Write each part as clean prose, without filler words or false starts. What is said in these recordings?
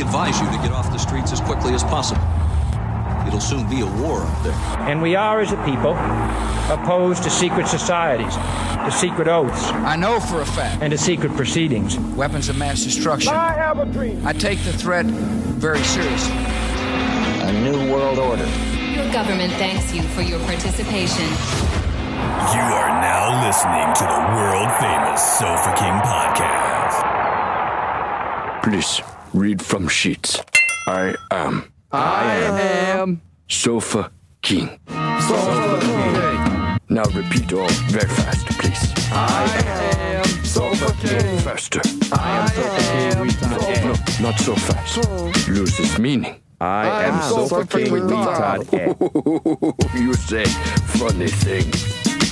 advise you to get off the streets as quickly as possible. It'll soon be a war up there. And we are, as a people, opposed to secret societies, to secret oaths. I know for a fact. And to secret proceedings. Weapons of mass destruction. I have a dream. I take the threat very seriously. A new world order. Your government thanks you for your participation. You are now listening to the world-famous Sofa King podcast. Please, read from sheets. I am Sofa King. Sofa King. Now repeat all very fast, please. I am Sofa King. Faster. I am Sofa King. No, not so fast. Loses meaning. I am Sofa King. You say funny things.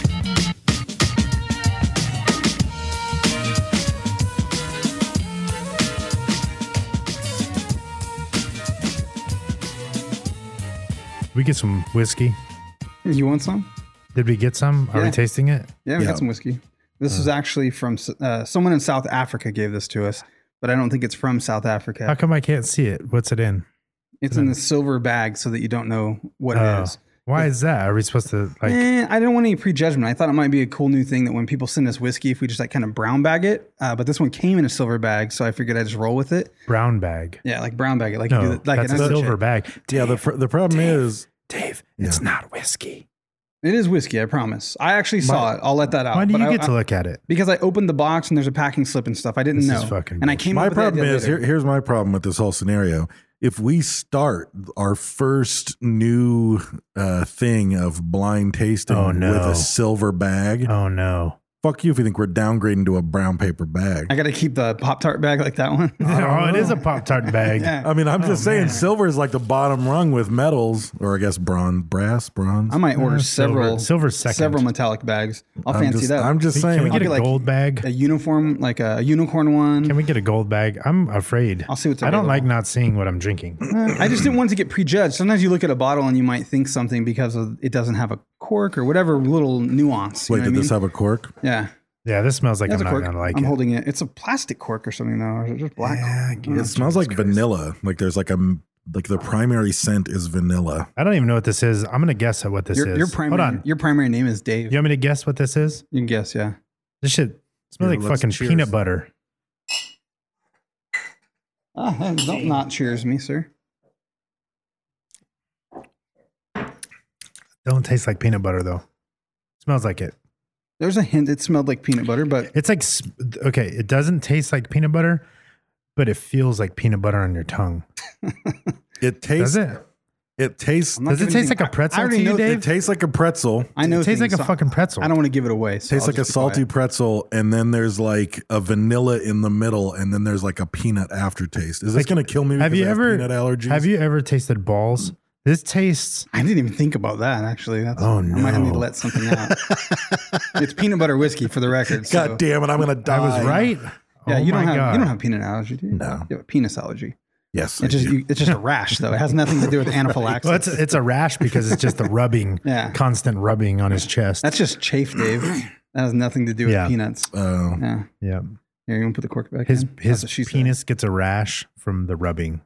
We get some whiskey. You want some? Did we get some? Are we tasting it? Yeah, we got some whiskey. This is actually from someone in South Africa gave this to us, but I don't think it's from South Africa. How come I can't see it? What's it in? It's in the silver bag so that you don't know what it is. Why is that? Are we supposed to like? I don't want any prejudgment. I thought it might be a cool new thing that when people send us whiskey, if we just like kind of brown bag it. But this one came in a silver bag, so I figured I'd just roll with it. Brown bag. Yeah, like brown bag it. Like No, you do like that's a silver bag. Yeah, the problem is, Dave, it's not whiskey. It is whiskey, I promise. I actually saw it. I'll let that out. Why do you But get to look at it? Because I opened the box and there's a packing slip and stuff. I didn't This know. is fucking and I came my up with the problem idea is, later. here's my problem with this whole scenario. If we start our first new thing of blind tasting with a silver bag, oh no. Fuck you if you think we're downgrading to a brown paper bag. I got to keep the Pop-Tart bag like that one. Oh, it is a Pop-Tart bag. Yeah. I mean, I'm just saying silver is like the bottom rung with metals, or I guess bronze. I might order silver second. several metallic bags. I'll fancy that. I'm just saying. Can we get a like gold bag? A uniform, like a unicorn one. Can we get a gold bag? I'm afraid. I'll see what's I don't available. like not seeing what I'm drinking. I just didn't want to get prejudged. Sometimes you look at a bottle and you might think something because it doesn't have a cork or whatever little nuance. Wait, did this have a cork? Yeah. Yeah, this smells like It has I'm a not cork. going to like I'm it. holding it. It's a plastic cork or something though. Or is it just black? It smells like vanilla. Like there's like the primary scent is vanilla. I don't even know what this is. I'm going to guess at what this is. Hold on. Your primary name is Dave. You want me to guess what this is? You can guess, yeah. This shit smells Here, like let's fucking cheers. peanut butter. Don't not cheers me, sir. Don't taste like peanut butter though. Smells like it. There's a hint it smelled like peanut butter, but It's like, okay, it doesn't taste like peanut butter, but it feels like peanut butter on your tongue. It tastes. Does it? It tastes. I'm not Does it giving taste like a pretzel I to already you, know Dave? It tastes like a pretzel. I know It tastes things, like a so fucking pretzel. I don't want to give it away. So Tastes I'll like a just be salty quiet. pretzel, and then there's like a vanilla in the middle, and then there's like a peanut aftertaste. Is this going to kill me? Have Because you I have ever peanut allergies? Have you ever tasted balls? This tastes. I didn't even think about that, actually. Oh, I might need to no. let something out. It's peanut butter whiskey for the record. So. God damn it! I'm going to die. I was right. Yeah, Oh you don't my have God. you don't have peanut allergy, do you? No. You have a penis allergy. Yes, It's just a rash though. It has nothing to do with anaphylaxis. Well, it's a rash because it's just the rubbing, Yeah. constant rubbing on his chest. That's just chafe, Dave. That has nothing to do with Yeah. peanuts. Oh, Yeah. yeah. Here, you want to put the cork back His in? That's what she said. penis gets a rash from the rubbing.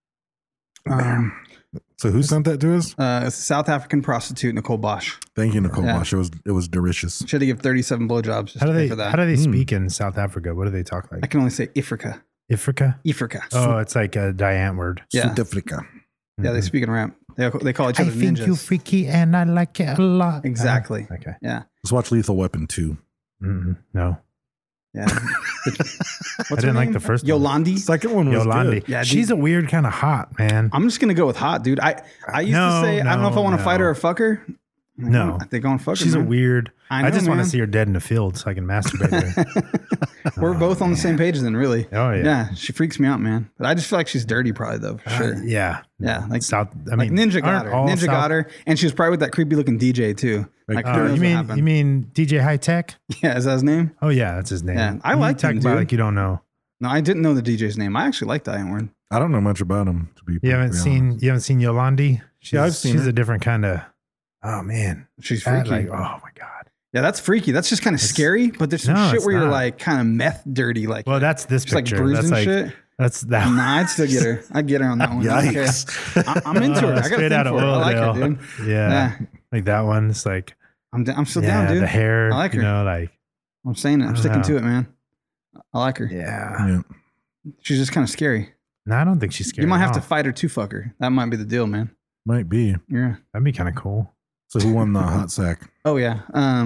so who sent that to us? It's a South African prostitute, Nicole Bosch. Thank you, Nicole Yeah. Bosch. It was delicious. She had to give 37 blowjobs just How do to pay they for that. How do they speak in South Africa? What do they talk I like? can only say Ifrika. Ifrika? Ifrika. Oh, it's like a diant word. Yeah. South Africa. Yeah, they speak in rap. They call each I other think ninjas. you freaky and I like it a lot. Exactly. Okay. Yeah. Let's watch Lethal Weapon 2. No. Yeah. I didn't like the first one. Yolandi. Second one was Yolandi. good. Yeah, She's dude. a weird kind of hot, man. I'm just gonna go with hot, dude. I used No, to say I don't know if I want to no, fight her no. or fuck her. I'm like, No. I think I want to fuck her. She's a man. weird. I I, know, just want man. to see her dead in the field so I can masturbate her. We're both on the same page then, really. Oh, yeah. Yeah, she freaks me out, man. But I just feel like she's dirty, probably though, for sure. Yeah. Yeah, like South. I like mean, Ninja got aren't her. all Ninja South- got her, and she was probably with that creepy looking DJ too. Like, who knows what happened. you mean DJ High Tech? Yeah, is that his name? Oh yeah, that's his name. Yeah, I You liked talk him, about dude. like you don't know. No, I didn't know the DJ's name. I actually liked Diane Warren. I don't know much about him, to be You haven't perfectly honest. seen Yolandi? I've seen She's her. a different kind of. Oh man, She's that, freaky. like, oh my god. Yeah, that's freaky. That's just kind of scary. But there's some No, shit it's where you're not. like kind of meth dirty, like Well, that's this just like picture. bruised That's and like shit. That's that. Nah, I'd still get her. I'd get her on that one. Yikes. Okay. I'm into her. I got Straight a out thing of for her. I like her, Oildale. dude. Yeah. Like that one. It's like, I'm still down, dude. the hair. I like her. You know, like, I'm saying it. I'm sticking to it, man. I like her. yeah. She's just kind of scary. No, I don't think she's scary. You might have at to all. fight her to fuck her. That might be the deal, man. Might be. Yeah. That'd be kind of cool. So who won the hot sack? Oh yeah.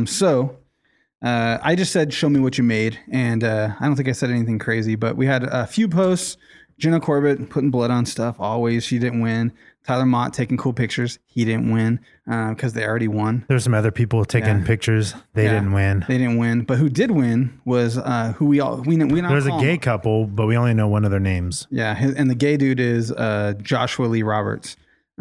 I just said, show me what you made. And I don't think I said anything crazy, but we had a few posts. Jenna Corbett putting blood on stuff. Always. She didn't win. Tyler Mott taking cool pictures. He didn't win because they already won. There's some other people taking pictures. They didn't win. They didn't win. But who did win was who we know. There's a gay couple, but we only know one of their names. Yeah. And the gay dude is Joshua Lee Roberts.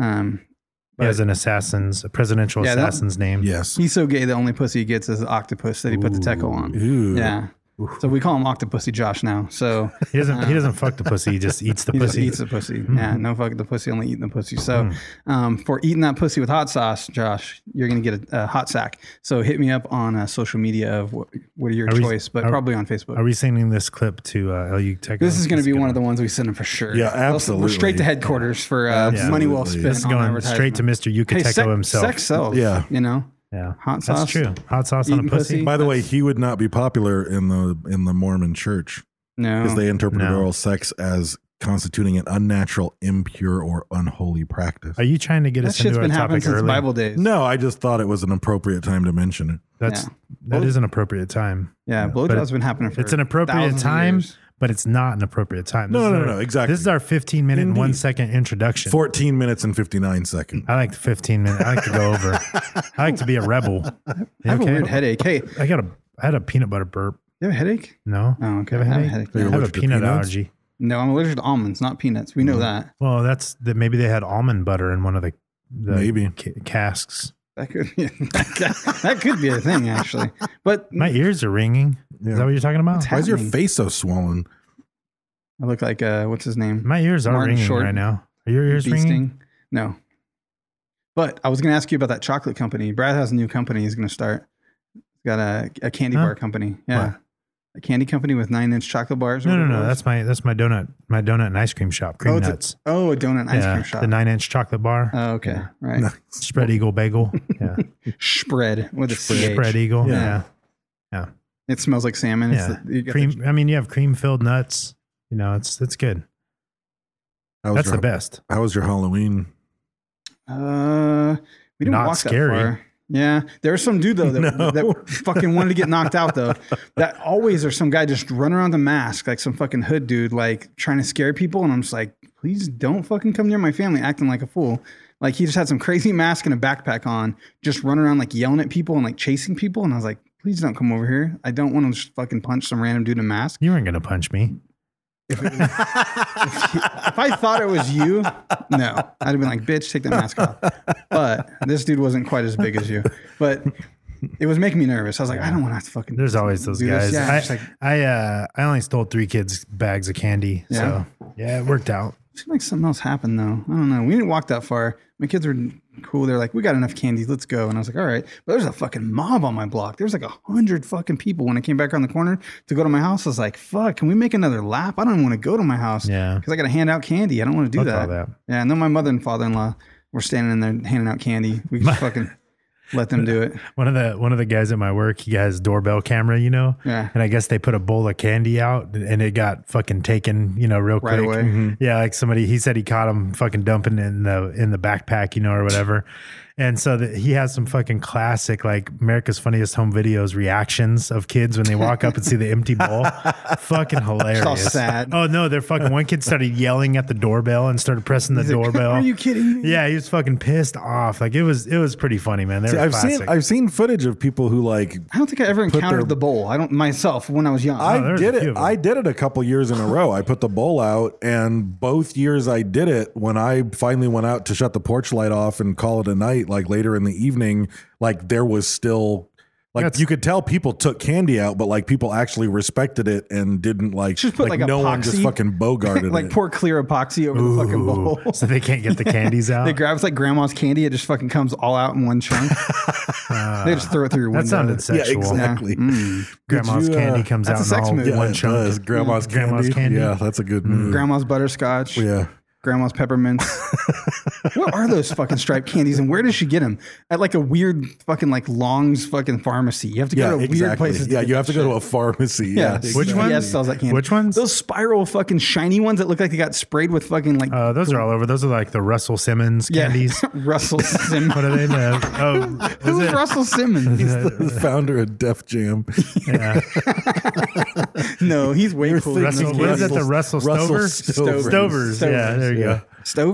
He has a presidential assassin's name. Yes. He's so gay the only pussy he gets is the octopus that he put the techo on. Ooh. Yeah. So we call him Octopussy Josh now. So he doesn't fuck the pussy. He just eats the he pussy. just eats the pussy. Yeah, no fuck the pussy, only eating the pussy. So for eating that pussy with hot sauce, Josh, you're gonna get a hot sack. So hit me up on social media of what are your choice, but probably on Facebook. Are we sending this clip to LU Tech? This is going to be one of the ones we send him for sure. Yeah, absolutely. We're straight to headquarters for money well spent. This is on going straight to Mr. Yucateco himself. Sex sells. Yeah. You know. Yeah, hot sauce. That's true. Hot sauce on a eating pussy. By the way, he would not be popular in the Mormon church No. because they interpret No. oral sex as constituting an unnatural, impure, or unholy practice. Are you trying to get That us shit's into our been happening topic since early? Bible days. No, I just thought it was an appropriate time to mention it. That is an appropriate time. Yeah, But blowjob's been happening for It's an appropriate thousands of time, years. but it's not an appropriate time. No, exactly. This is our 15-minute, Indeed. 1 second introduction. 14 minutes and 59 seconds. I like the 15 minute. I like to go over. I like to be a rebel. I have a weird headache. Hey, I had a peanut butter burp. you have a headache? No. Oh, okay. You have a I have a headache? headache. So you're I have a allergic to peanut peanuts? allergy. No, I'm allergic to almonds, not peanuts. We know that. Well, maybe they had almond butter in one of the Maybe. casks. That could be that could be a thing, actually. But My ears are ringing. Yeah. Is that what you're talking about? Why is your happening? face so swollen? I look like what's his name? My ears are Martin ringing Short. right now. Are your ears Bee ringing? sting? No. But I was going to ask you about that chocolate company. Brad has a new company he's going to start. He's got a candy bar company. Yeah. What? A candy company with 9-inch chocolate bars. or No. whatever it was. That's my donut and ice cream shop. Cream nuts. A donut and ice cream shop. The 9-inch chocolate bar. Oh, okay. Right. Spread Eagle Bagel. Yeah. Spread with a CH. Spread Eagle. Yeah. Yeah. It smells like salmon. It's Yeah. you got Cream. I mean, you have cream filled nuts. You know, it's good. That's the best. How was your Halloween? We didn't Not walk scary. that far. Yeah, there was some dude though that fucking wanted to get knocked out though. That always there's some guy just running around the mask like some fucking hood dude like trying to scare people, and I'm just like, please don't fucking come near my family acting like a fool. Like he just had some crazy mask and a backpack on, just running around like yelling at people and like chasing people, and I was like, please don't come over here. I don't want to just fucking punch some random dude in a mask. You weren't gonna punch me. If I thought it was you, no, I'd have been like, bitch, take that mask off. But this dude wasn't quite as big as you. But it was making me nervous. I was like, I don't want to have to fucking. There's always those do guys. this. Yeah, just like, I only stole 3 kids' bags of candy. Yeah. So yeah, it worked out. it seemed like something else happened though. I don't know. We didn't walk that far. My kids were cool. They're like, we got enough candy. Let's go. And I was like, all right. But there's a fucking mob on my block. There's like 100 fucking people. When I came back around the corner to go to my house, I was like, fuck, can we make another lap? I don't even want to go to my house. Yeah. Because I got to hand out candy. I don't want to do Fuck all that. that. Yeah. And then my mother and father-in-law were standing in there handing out candy. We just fucking let them do it. One of the guys at my work, he has doorbell camera, you know? Yeah. And I guess they put a bowl of candy out and it got fucking taken, you know, real Right quick. away. Mm-hmm. Yeah, like he said he caught him fucking dumping in the backpack, you know, or whatever. And so he has some fucking classic, like America's Funniest Home Videos reactions of kids when they walk up and see the empty bowl. Fucking hilarious. It's all sad. Oh no, they're fucking, one kid started yelling at the doorbell and started pressing the He's like, doorbell. are you kidding me? Yeah, he was fucking pissed off. Like it was pretty funny, man. They See, were classic. I've seen footage of people who like I don't think I ever Put encountered their- the bowl. I don't myself when I was young. I there's did a few it. of them. I did it a couple years in a row. I put the bowl out, and both years I did it, when I finally went out to shut the porch light off and call it a night, like later in the evening, like there was still Like you could tell people took candy out, but like people actually respected it and didn't like just put like no epoxy, one just fucking bogarted like it. pour clear epoxy over the fucking bowl. So they can't get the candies out. They grab it's like grandma's candy. It just fucking comes all out in one chunk. They just throw it through your window. That sounded sexual. Yeah, exactly. Grandma's candy comes that's out a sex in all move. one it chunk. does. Grandma's candy. Yeah, that's a good move. Grandma's butterscotch. Yeah. Grandma's peppermints. What are those fucking striped candies and where does she get them? At like a weird fucking like Long's fucking pharmacy. You have to go to weird places. Yeah, you have to go to a pharmacy. Yeah. Which one? Yes, sells that candy. Which ones? Those spiral fucking shiny ones that look like they got sprayed with fucking like. Those are all over. Those are like the Russell Simmons candies. Russell Simmons. What are they? Who's Russell Simmons? He's the founder of Def Jam. Yeah. No, he's way cooler. What is it? The Russell Stover? Stovers. Yeah, there you go.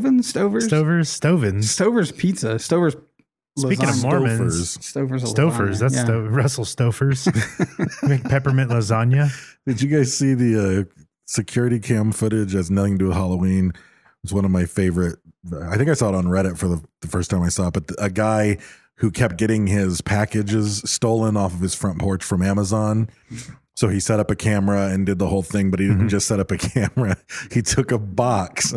Stover's pizza. Stover's. Speaking of Mormons, Stover's. That's Russell Stover's. Make peppermint lasagna. Did you guys see the security cam footage? Has nothing to do with Halloween. It was one of my favorite. I think I saw it on Reddit for the first time I saw it. But a guy who kept getting his packages stolen off of his front porch from Amazon. So he set up a camera and did the whole thing, but he didn't just set up a camera. He took a box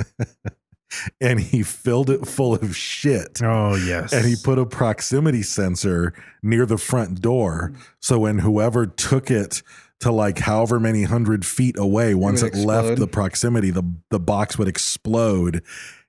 and he filled it full of shit. Oh, yes. And he put a proximity sensor near the front door. So when whoever took it to like however many 100 feet away, once it left the proximity, the box would explode.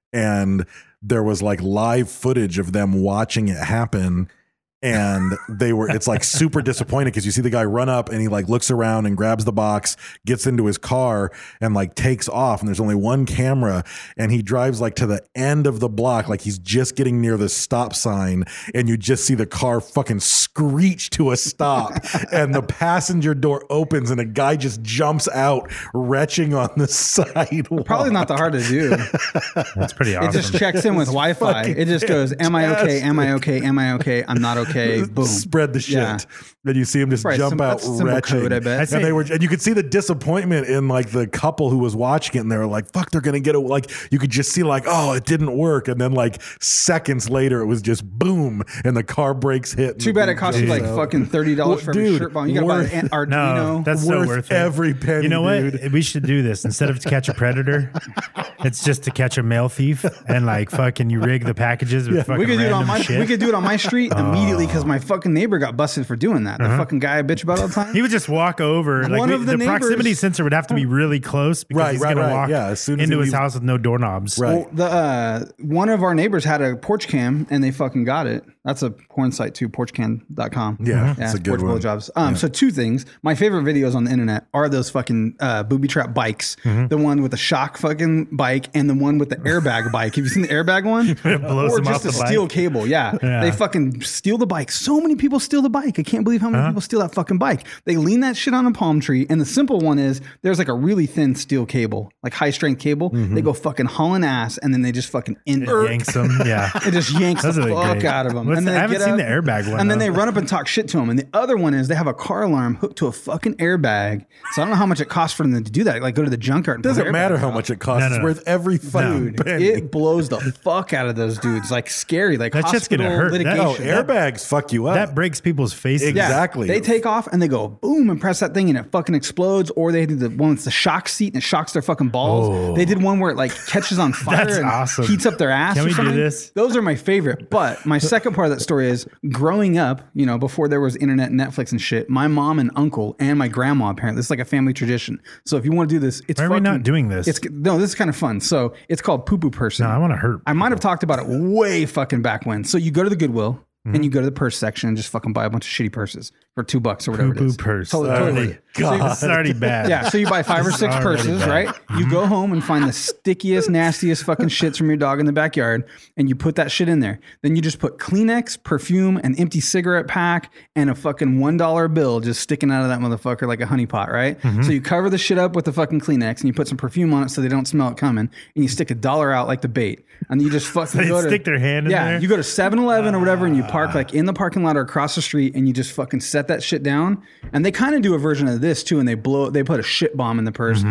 And there was like live footage of them watching it happen. And it's like super disappointed because you see the guy run up and he like looks around and grabs the box, gets into his car and like takes off. And there's only one camera and he drives like to the end of the block. Like he's just getting near the stop sign and you just see the car fucking screech to a stop and the passenger door opens and a guy just jumps out retching on the sidewalk. Probably not that hard to do. That's pretty awesome. It just checks in with Wi-Fi. It just goes, am I okay? Am I okay? Am I okay? I'm not okay. Boom. Spread the shit. Yeah. Then you see him just jump out retching. Code, I bet. And you could see the disappointment in like the couple who was watching it and they were like, fuck, they're gonna get it. Like you could just see like, oh, it didn't work. And then like seconds later it was just boom and the car brakes hit. Too bad it cost you like fucking $30 for every shirt bomb. You gotta buy an Arduino. No, that's so worth it. Every penny. You know what? Dude. We should do this. Instead of to catch a predator, it's just to catch a mail thief and like fucking you rig the packages with fucking we could do it on random shit. We could do it on my street immediately because my fucking neighbor got busted for doing that. The fucking guy I bitch about all the time. He would just walk over. One of the neighbors- proximity sensor would have to be really close because he's going to walk as soon as into he his house with no doorknobs. Right. Well, one of our neighbors had a porch cam and they fucking got it. That's a porn site too, porchcam.com. Yeah, that's a good one. Jobs. So two things. My favorite videos on the internet are those fucking booby trap bikes. The one with the shock fucking bike and the one with the airbag bike. Have you seen the airbag one? It blows or them just off a the steel bike. cable. Yeah. They fucking steal the bike. So many people steal the bike. I can't believe how many people steal that fucking bike. They lean that shit on a palm tree. And the simple one is there's like a really thin steel cable, like high strength cable. They go fucking hauling ass and then they just fucking yanks them. Yeah. It just yanks the Those are fuck great. out of them. What's And then I they haven't get seen up, the airbag one. and then though. they run up and talk shit to them. And the other one is they have a car alarm hooked to a fucking airbag. So I don't know how much it costs for them to do that. Like go to the junkyard. And pull Doesn't the matter airbag how out. much it costs. No, no, It's no. worth every fucking Dude, penny. it blows the fuck out of those dudes. Like scary. Like That shit's gonna hospital hurt. That- litigation. Oh, airbags fuck you up. That breaks people's faces. Exactly. Exactly. They take off and they go boom and press that thing and it fucking explodes. Or they do the one with the shock seat and it shocks their fucking balls. Oh. They did one where it like catches on fire That's and awesome. heats up their ass. Can or we do something. this? Those are my favorite. But my second part of that story is growing up, you know, before there was internet and Netflix and shit, my mom and uncle and my grandma apparently, this is like a family tradition. So if you want to do this, it's Why are we fucking- not doing this? No, this is kind of fun. So it's called Poo Poo Person. No, I want to hurt. I might have talked about it way fucking back when. So you go to the Goodwill Mm-hmm. and you go to the purse section and just fucking buy a bunch of shitty purses for $2 or whatever it Poo-poo is. purse. Totally. God. It's already bad. Yeah, so you buy 5 or 6 already purses, bad. right? You go home and find the stickiest, nastiest fucking shits from your dog in the backyard, and you put that shit in there. Then you just put Kleenex, perfume, an empty cigarette pack, and a fucking $1 bill just sticking out of that motherfucker like a honeypot, right? So you cover the shit up with the fucking Kleenex, and you put some perfume on it so they don't smell it coming, and you stick $1 out like the bait, and you just fucking They go to stick their hand in there? you go to 7-Eleven or whatever, and you park like in the parking lot or across the street, and you just fucking set that shit down. And they kind of do a version of this too, and they put a shit bomb in the purse.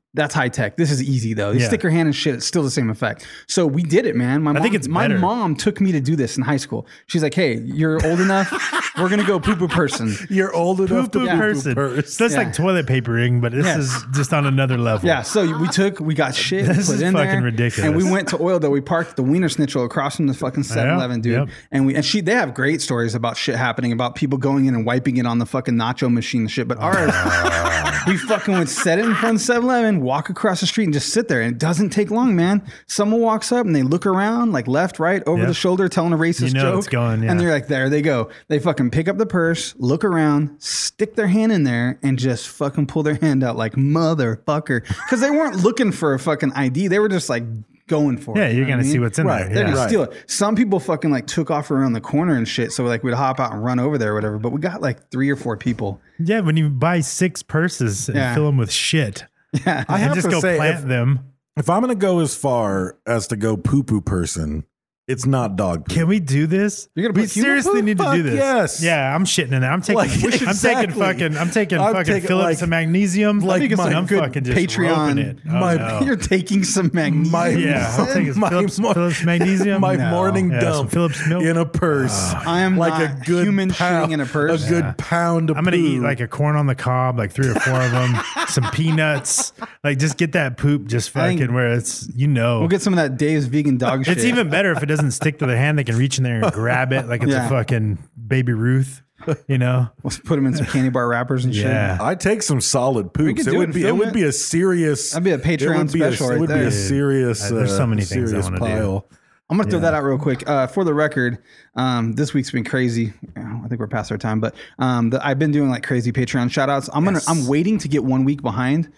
That's high tech. This is easy though. You Yeah. stick your hand in shit, it's still the same effect. So we did it, man. My better. mom took me to do this in high school. She's like, "Hey, you're old enough. We're gonna go poo-poo person." You're old enough to Poo-poo poo-poo person. purse. So that's Yeah. like toilet papering, but this is just on another level. Yeah, so we got shit, This put is in fucking there, ridiculous. and we went to Oil Dough. We parked at the Wiener Schnitzel across from the fucking 7-Eleven, dude. Yep. And they have great stories about shit happening, about people going in and wiping it on the fucking nacho machine and shit. But ours, we fucking would set it in front of 7-Eleven, walk across the street, and just sit there. And it doesn't take long, man. Someone walks up and they look around, like left, right, over Yep. the shoulder, telling a racist You know joke. it's going, yeah. And they're like, there they go. They fucking pick up the purse, look around, stick their hand in there, and just fucking pull their hand out like motherfucker. Because they weren't looking for a fucking ID. They were just like going for Yeah, it. you're you know gonna what I see mean? what's in Right. there. They're Yeah. gonna steal it. Some people fucking like took off around the corner and shit. So like we'd hop out and run over there or whatever. But we got like 3 or 4 people. Yeah, when you buy 6 purses and Yeah. fill them with shit, Yeah. I and have just to go say, plant them. If I'm going to go as far as to go poo-poo person, it's not dog poop. Can we do this? You're gonna We put human seriously poop? need to do Fuck this. yes. Yeah, I'm shitting in there. I'm taking. Like, I'm exactly. I'm taking I'm fucking taking, Phillips like- and magnesium. like I'm my good fucking just Patreon- roping it. Oh, my- no. You're taking some magnesium. Yeah, I'll take My Phillips, mor- Phillips magnesium. My No. morning Yeah, some dump Phillips milk. in a purse. I am like not a good human pound, shitting in a purse. A good Yeah. pound of I'm gonna poo. eat like a corn on the cob, like 3 or 4 of them, some peanuts. Like just get that poop, just I think- fucking where it's We'll get some of that Dave's vegan dog shit. It's even better if it doesn't stick to their hand. They can reach in there and grab it like it's Yeah. a fucking Baby Ruth, you know? We'll put them in some candy bar wrappers and shit. Yeah. I take some solid poops. could It do it would and be. It film would it. be a serious. That'd be a Patreon it would be special It right would be there. a serious. There's so many things I serious wanna do. pile. I'm gonna throw that out real quick. For the record, this week's been crazy. I think we're past our time, but I've been doing like crazy Patreon shout outs. I'm waiting to get 1 week behind.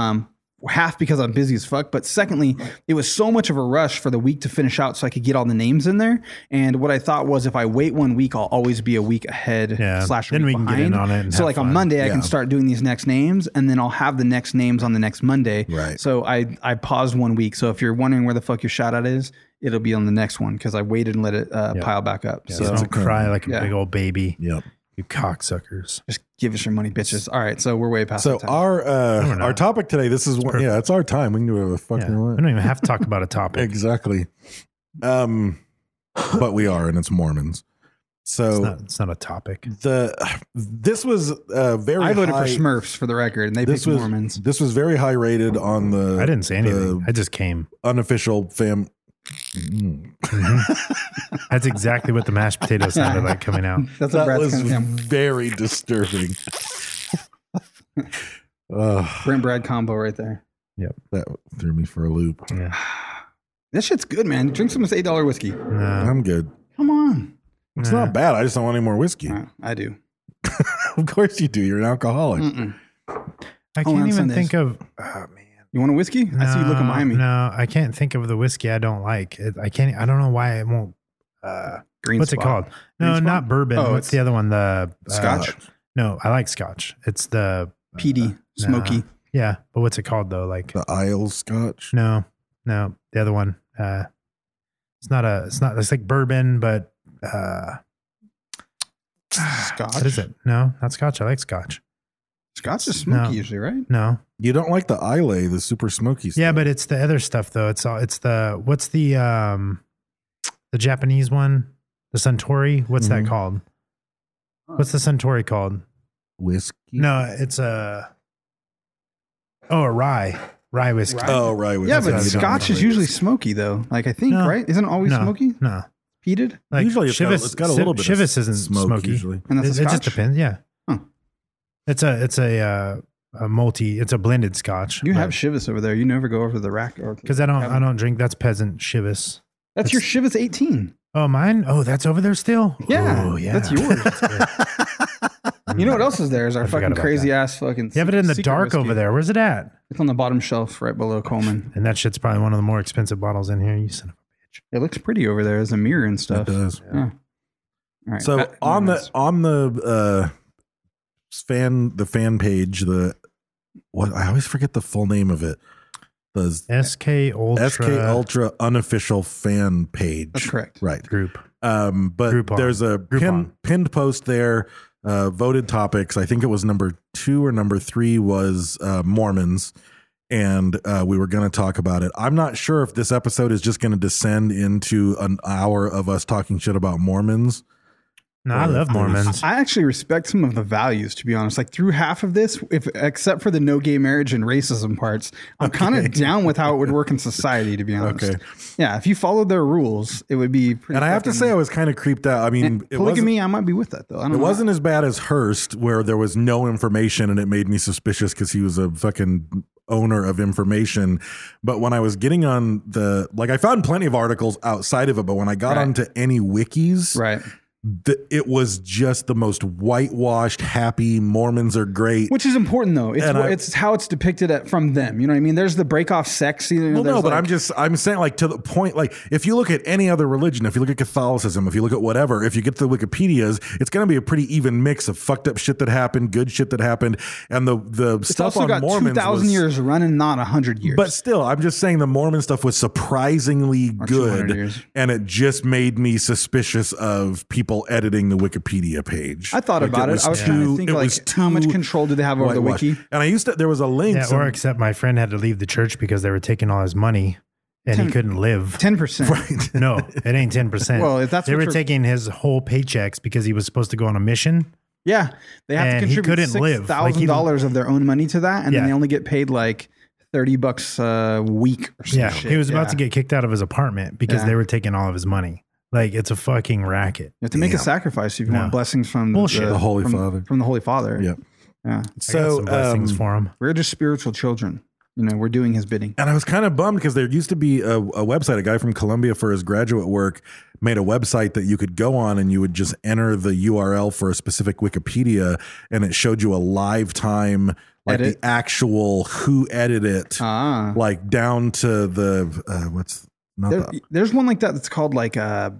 Half because I'm busy as fuck, but secondly, it was so much of a rush for the week to finish out so I could get all the names in there. And what I thought was if I wait 1 week, I'll always be a week ahead Yeah. / a Then week we can get behind. in on it and so have like on fun. Monday, I Yeah. can start doing these next names, and then I'll have the next names on the next Monday. Right. So I paused 1 week. So if you're wondering where the fuck your shout out is, it'll be on the next one because I waited and let it pile back up. So So don't cry like a Yeah. big old baby. Yep. You cocksuckers. just give us your money, bitches. All right. So we're way past So the time. our topic today. This is one. Yeah, it's our time. We can do whatever the fuck Yeah. we We want. don't even have to talk about a topic. Exactly. But we are, and it's Mormons. So It's not a topic. this was very. I voted high, for Smurfs for the record, and they This picked was Mormons. This was very high rated on the. I didn't say anything. the I just came. unofficial fam. That's exactly what the mashed potatoes sounded like coming out. That's what That Brad's was kind of very disturbing. Brent Brad combo right there. That threw me for a loop. Yeah. This shit's good, man. Drink some of this $8 whiskey. No. I'm good. Come on. It's not bad. I just don't want any more whiskey. I do. Of course you do. You're an alcoholic. I Only on can't even Sundays. think of. Oh man. You want a whiskey? I see you looking behind me. No, I can't think of the whiskey I don't like. I can't. I don't know why it won't. Green What's Spot. it called? No, Green Spot? not bourbon. Oh, What's it's the other one? The Scotch? No, I like Scotch. It's the Peaty, smoky. Yeah, but what's it called though? Like The Isle Scotch. no, the other one. It's not. It's like bourbon, but Scotch. what is it? No, not Scotch. I like Scotch. Scotch is smoky No. usually, right? No. You don't like the Islay, the super smoky stuff. Yeah, but it's the other stuff though. It's the what's the Japanese one? The Suntory? What's that called? What's the Suntory called? Whiskey. No, it's a rye whiskey. Oh, right. Yeah, That's but how you don't Scotch know is it usually smoky though. Like I think, No. right? Isn't it always No, smoky? No. Peated? Like Usually it's Chivas, got a little bit of Chivas isn't smoke smoky. usually. And that's a It just Scotch? depends. Yeah. Huh. It's a multi. It's a blended Scotch. You have Chivas over there. You never go over to the rack or because I don't drink. That's peasant Chivas. That's your Chivas 18. Oh, mine. Oh, that's over there still. Yeah, Oh, yeah. that's yours. You know what else is there? Is our I forgot fucking about crazy that. ass fucking. You have it in the secret dark whiskey. over there. Where's it at? It's on the bottom shelf right below Coleman. And that shit's probably one of the more expensive bottles in here. You son of It looks pretty over there. There's a mirror and It stuff. does. Yeah. All right. So Pat- on the fan page, I always forget the full name of it. The SK Ultra. SK Ultra unofficial fan page. That's correct. Right. Group. But Groupon. there's a Groupon. pinned post there. Voted topics. I think it was number 2 or number 3 was Mormons, and we were going to talk about it. I'm not sure if this episode is just going to descend into an hour of us talking shit about Mormons. No, I love Mormons. I actually respect some of the values, to be honest. Like through half of this, except for the no gay marriage and racism parts, I'm kind of down with how it would work in society, to be honest. Okay. Yeah, if you followed their rules, it would be pretty. And I have to say, I was kind of creeped out. I mean, polygamy, I might be with that though. It wasn't as bad as Hearst, where there was no information and it made me suspicious because he was a fucking owner of information. But when I was getting on I found plenty of articles outside of it, but when I got onto any wikis, right. It was just the most whitewashed, happy Mormons are great. Which is important though. It's how it's depicted from them. You know what I mean? There's the break off sex. But I'm saying like to the point, like if you look at any other religion, if you look at Catholicism, if you look at whatever, if you get to the Wikipedias, it's going to be a pretty even mix of fucked up shit that happened, good shit that happened. And the stuff on Mormons 2,000 years running, not 100 years. But still, I'm just saying the Mormon stuff was surprisingly good. And it just made me suspicious of people editing the Wikipedia page. I thought about it. I was trying to think like how much control do they have over the wiki? And there was a link. Yeah, or except my friend had to leave the church because they were taking all his money and he couldn't live. 10%. Right. No, it ain't 10%. Well, if that's they were taking his whole paychecks because he was supposed to go on a mission. Yeah. They have to contribute $6,000 of their own money to that. And then they only get paid like $30 a week or something. Yeah. He was about to get kicked out of his apartment because they were taking all of his money. Like, it's a fucking racket. You have to make a sacrifice if you want blessings from the Holy Father. From the Holy Father. Yep. Yeah. So some blessings for him. We're just spiritual children. You know, we're doing his bidding. And I was kind of bummed because there used to be a website, a guy from Columbia for his graduate work made a website that you could go on and you would just enter the URL for a specific Wikipedia and it showed you a live time, like the actual who edited it, like down to the, there's one like that that's called like a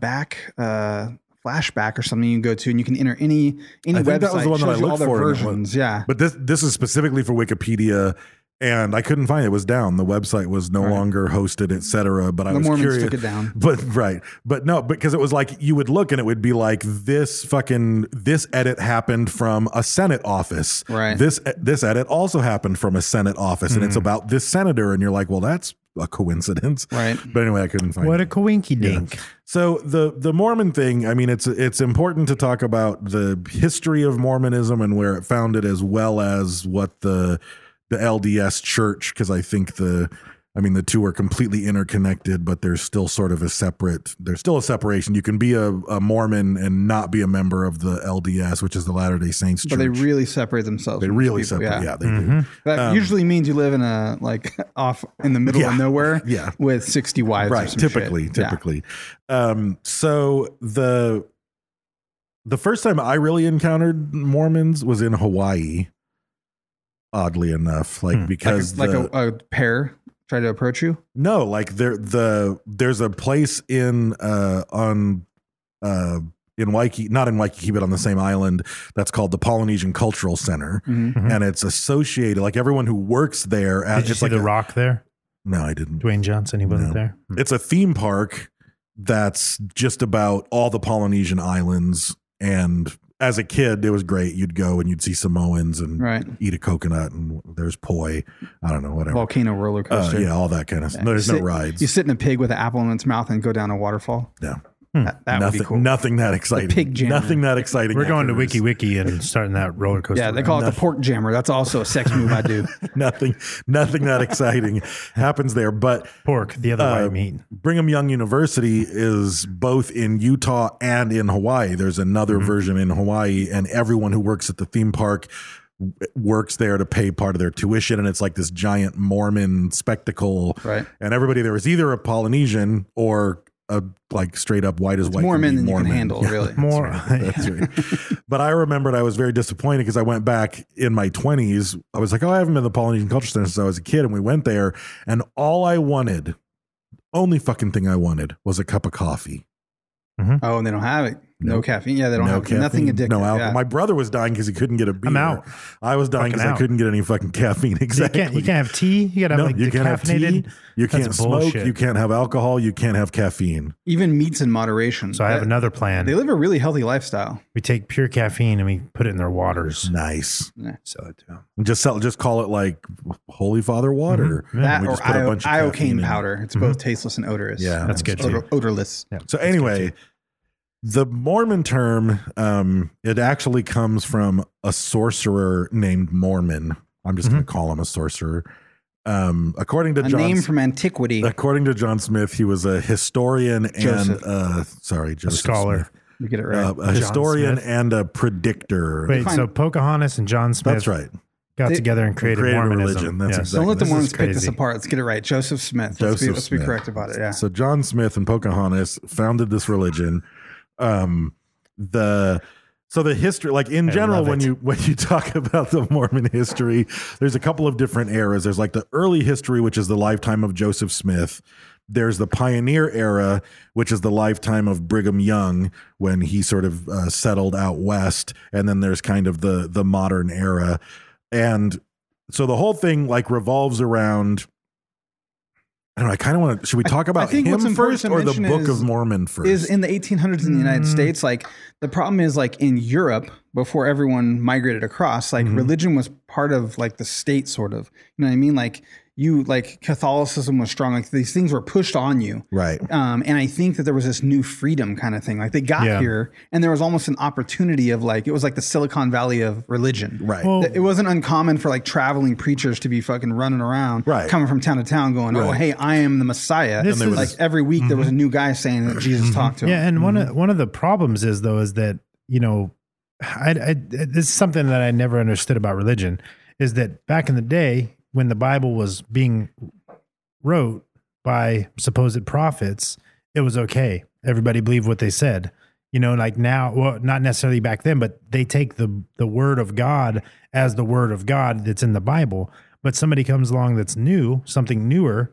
flashback or something you can go to and you can enter any website. That was the one that I looked for. Versions. Yeah. But this is specifically for Wikipedia and I couldn't find it. It was down. The website was no longer hosted, etc. But I was Mormons curious. Took it down. But no, because it was like you would look and it would be like this edit happened from a Senate office. Right. This edit also happened from a Senate office, and it's about this senator, and you're like, well, that's a coincidence. Right. But anyway, I couldn't find what it. a coinky dink. Yeah. So the Mormon thing, I mean, it's important to talk about the history of Mormonism and where it founded, as well as what the LDS church, because I think the two are completely interconnected, but there's still sort of a separation. You can be a Mormon and not be a member of the LDS, which is the Latter-day Saints church. But they really separate themselves. They really separate. Yeah, they do. That usually means you live in a off in the middle of nowhere. Yeah. With 60 wives. Right. Or some Typically. Yeah. So the first time I really encountered Mormons was in Hawaii. Oddly enough, because a pair try to approach you. No, like there's a place in Waikiki, not in Waikiki, but on the same island, that's called the Polynesian Cultural Center, and it's associated, like everyone who works there. Did you see The Rock there? No, I didn't. Dwayne Johnson, he wasn't there. It's a theme park that's just about all the Polynesian islands, and as a kid, it was great. You'd go and you'd see Samoans and eat a coconut, and there's poi. I don't know, whatever. Volcano roller coaster. Yeah, all that kind of stuff. There's no rides. You sit in a pig with an apple in its mouth and go down a waterfall. Yeah. That would be cool. Nothing that exciting. The pig jammer. Nothing that exciting. We're going to Wiki and starting that roller coaster. Yeah, they call it the pork jammer. That's also a sex move I do. Nothing that exciting happens there. But pork, the other white meat. Brigham Young University is both in Utah and in Hawaii. There's another version in Hawaii, and everyone who works at the theme park works there to pay part of their tuition, and it's like this giant Mormon spectacle. Right. And everybody there is either a Polynesian or a straight up white as white. More men than you can men. handle, really. More. That's right. But I remembered I was very disappointed because I went back in my 20s. I was like, I haven't been to the Polynesian Culture Center since I was a kid. And we went there, and only fucking thing I wanted was a cup of coffee. Oh, and they don't have it. No caffeine. Yeah, they don't have caffeine, nothing addictive. No alcohol. Yeah. My brother was dying because he couldn't get a beer. I'm out. I was dying because I couldn't get any fucking caffeine. Exactly. You can't have tea. You gotta have like you can't have tea. decaffeinated. You can't That's smoke. bullshit. You can't have alcohol. You can't have caffeine. Even meats in moderation. So I have another plan. They live a really healthy lifestyle. We take pure caffeine and we put it in their waters. Nice. Sell it to them. And just call it like Holy Father water. Mm-hmm. That We or just put a bunch of caffeine iocane in. powder. It's both tasteless and odorous. Yeah, that's good too. Odorless. Yeah, So anyway, the Mormon term, it actually comes from a sorcerer named Mormon. I'm just going to call him a sorcerer. According to A name from antiquity. According to John Smith, he was a historian Joseph. Joseph scholar. Smith. You get it right. A historian Smith. and a predictor. Wait, Fine. so Pocahontas and John Smith That's right. got They- together and created created a Mormonism. religion. That's exactly- Don't let the This Mormons is pick this crazy. apart. Let's get it right. Joseph Smith. Let's be Smith. correct about it. Yeah. So John Smith and Pocahontas founded this religion. The history, like in general, love when you talk about the Mormon history, there's a couple of different eras. There's like the early history, which is the lifetime of Joseph Smith. There's the pioneer era, which is the lifetime of Brigham Young when he sort of settled out west, and then there's kind of the modern era, and so the whole thing like revolves around. I don't know. I kind of want to. Should we talk about think what's him important first to or the mention Book is- of Mormon first? Is in the 1800s in the United States. Like the problem is like in Europe before everyone migrated across, like religion was part of like the state sort of, you know what I mean? Like Catholicism was strong. Like these things were pushed on you. Right. And I think that there was this new freedom kind of thing. Like they got Yeah. here and there was almost an opportunity of like, it was like the Silicon Valley of religion. Right. Well, It wasn't uncommon for like traveling preachers to be fucking running around, Right. coming from town to town going, oh, Right. hey, I am the Messiah. This And is- like every week there was a new guy saying that Jesus talked to him. Yeah, and one of the problems is though is that this is something that I never understood about religion is that back in the day when the Bible was being wrote by supposed prophets, it was okay. Everybody believed what they said. Like now, well, not necessarily back then, but they take the word of God as the word of God that's in the Bible. But somebody comes along that's new, something newer,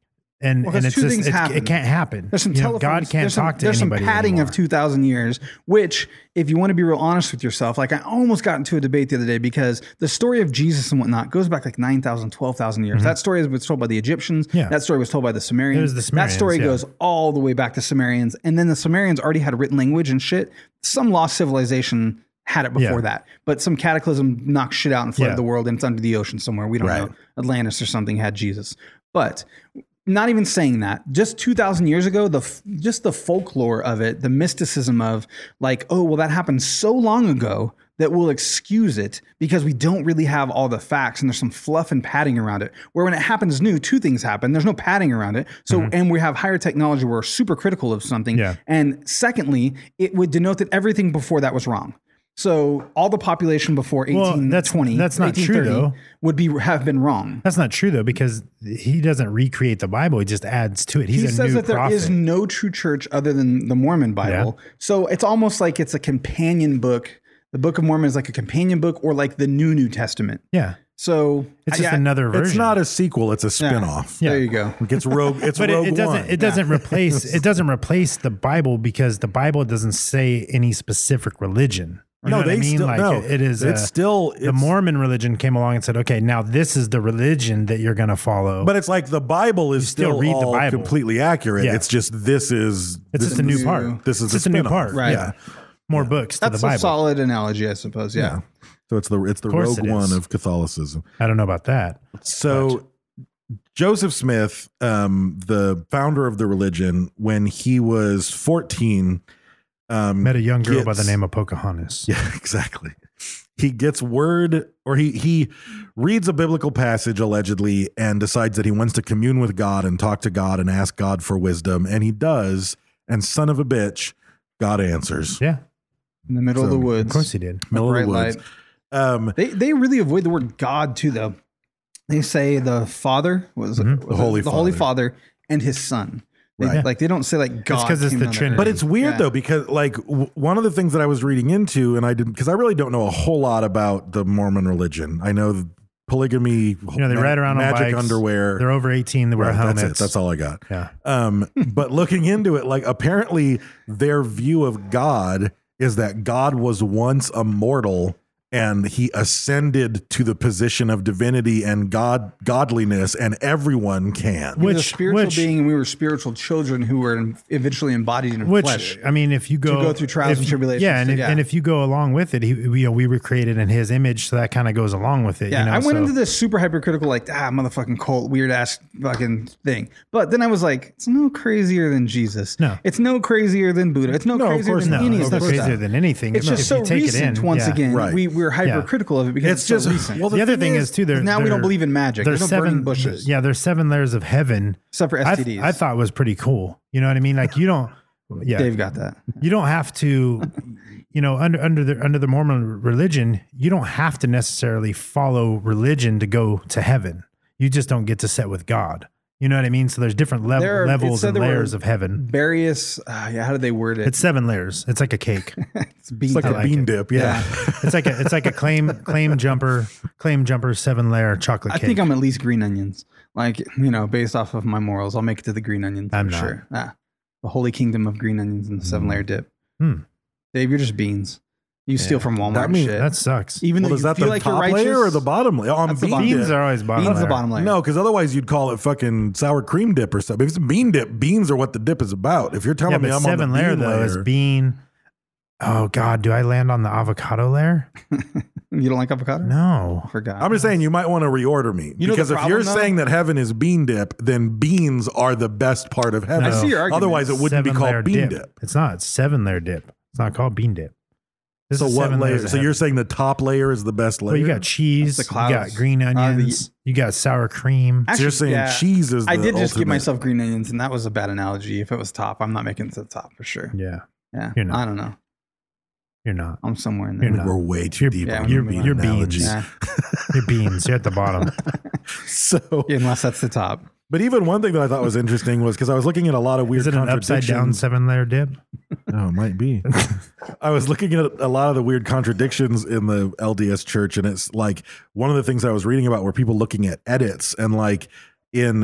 and Well, 'cause it's two just things happen. it can't happen. There's some God telephones. can't talk to There's some anybody padding anymore. of 2,000 years, which, if you want to be real honest with yourself, like I almost got into a debate the other day because the story of Jesus and whatnot goes back like 9,000, 12,000 years. That story was told by the Egyptians. Yeah. That story was told by the Sumerians. It was the that story Sumerians, yeah. goes all the way back to Sumerians. And then the Sumerians already had a written language and shit. Some lost civilization had it before Yeah. that, but some cataclysm knocked shit out and flooded Yeah. the world, and it's under the ocean somewhere. We don't Right. know. Atlantis or something had Jesus. But not even saying that, just 2,000 years ago, just the folklore of it, the mysticism of like, oh, well, that happened so long ago that we'll excuse it because we don't really have all the facts and there's some fluff and padding around it. Where when it happens new, two things happen. There's no padding around it. So, and we have higher technology. We're super critical of something. Yeah. And secondly, it would denote that everything before that was wrong. So all the population before 1820, that's not true, 1830 though. would have been wrong. That's not true though, because he doesn't recreate the Bible; he just adds to it. He's He a says new that there prophet. is no true church other than the Mormon Bible. So it's almost like it's a companion book. The Book of Mormon is like a companion book or like the New Testament. Yeah, So it's just another version. It's not a sequel; it's a spin-off. Yeah. There you go. It's Rogue. It's but Rogue it doesn't. One. It doesn't replace. It doesn't replace the Bible because the Bible doesn't say any specific religion. You know what I mean? It is. It's still the Mormon religion came along and said, "Okay, now this is the religion that you're going to follow." But it's like the Bible is still still read the all Bible. completely accurate. Yeah. It's just this is it's just a new part. This is it's just a new spin-off. part. Right. Yeah, more books to That's the a Bible. solid analogy, I suppose. Yeah. So it's the course Rogue it is. One of Catholicism. I don't know about that. So Joseph Smith, the founder of the religion, when he was 14, Met a young girl by the gets- name of Pocahontas. Yeah, exactly. He gets word, or he reads a biblical passage allegedly and decides that he wants to commune with God and talk to God and ask God for wisdom. And he does. And son of a bitch, God answers. Yeah, In the middle of the woods. of course he did. Middle of the Bright woods. They really avoid the word God too, though. They say the Father was The Holy the Holy Father. Father and His Son. They, Right. Like they don't say like God. 'cause it's came the down to Trinity. earth. But it's weird Yeah. though, because like one of the things that I was reading into, and I didn't, because I really don't know a whole lot about the Mormon religion. I know polygamy. You know, they ride around on magic bikes. underwear. They're over 18. They wear helmets. That's it. That's all I got. Yeah. But looking into it, like apparently their view of God is that God was once a mortal and he ascended to the position of divinity and godliness, and everyone can. He was a spiritual being, and we were spiritual children who were eventually embodied in flesh. I mean, if you go through trials and tribulations, and if you go along with it, we were created in His image, so that kind of goes along with it. Yeah, you know? I went into this super hypercritical, like motherfucking cult, weird ass fucking thing. But then I was like, it's no crazier than Jesus. No, it's no crazier than Buddha. It's no crazier than any of It's no this crazier stuff. than anything. It's just so recent. Once again, we're hypercritical of it because it's so recent. Well, the other thing is too. Now we don't believe in magic. There's no burning bushes. Yeah, there's 7 layers of heaven. Except for STDs. I thought was pretty cool. You know what I mean? Like you don't. Yeah, Dave got that. You don't have to. You know, under the Mormon religion, you don't have to necessarily follow religion to go to heaven. You just don't get to sit with God. You know what I mean? So there's different levels and layers of heaven. Various, how did they word it? It's 7 layers. It's like a cake. It's like a bean dip. Yeah. it's like a claim jumper 7-layer chocolate cake. I think I'm at least green onions. Like, you know, based off of my morals, I'll make it to the green onions. I'm for not. sure. The holy kingdom of green onions and the 7-layer dip. Dave, you're just beans. You steal from Walmart. That sucks. Even though is you that feel the like top you're layer righteous, or the bottom layer? On beans are always bottom layer. Beans the bottom layer. No, because otherwise you'd call it fucking sour cream dip or something. If it's bean dip, beans are what the dip is about. If you're telling me I'm on the 7-layer bean though layer, is bean. Oh God, do I land on the avocado layer? You don't like avocado? No, I forgot. I'm just saying you might want to reorder me You know because the if you're problem, though? saying that heaven is bean dip, then beans are the best part of heaven. I see your argument. Otherwise, it wouldn't be 7-layer called bean dip. It's not. It's 7-layer dip. It's not called bean dip. This So is what 7 layer? layers of So you're heaven. saying the top layer is the best layer? Well, you got cheese, That's the you got clouds. green onions, you got sour cream. So you're saying cheese is the I did just give ultimate. myself green onions, and that was a bad analogy. If it was top, I'm not making it to the top for sure. Yeah, Yeah. You're not. I don't know. You're not. I'm somewhere in there. You're not. We're way too deep. Yeah, on You're the beans. analogy. Yeah. You're beans. You're at the bottom. So, Yeah, unless that's the top. but even one thing that I thought was interesting was because I was looking at a lot of weird Is it an upside down contradictions. 7-layer dip? Oh, it might be. I was looking at a lot of the weird contradictions in the LDS church, and it's like one of the things I was reading about were people looking at edits, and like in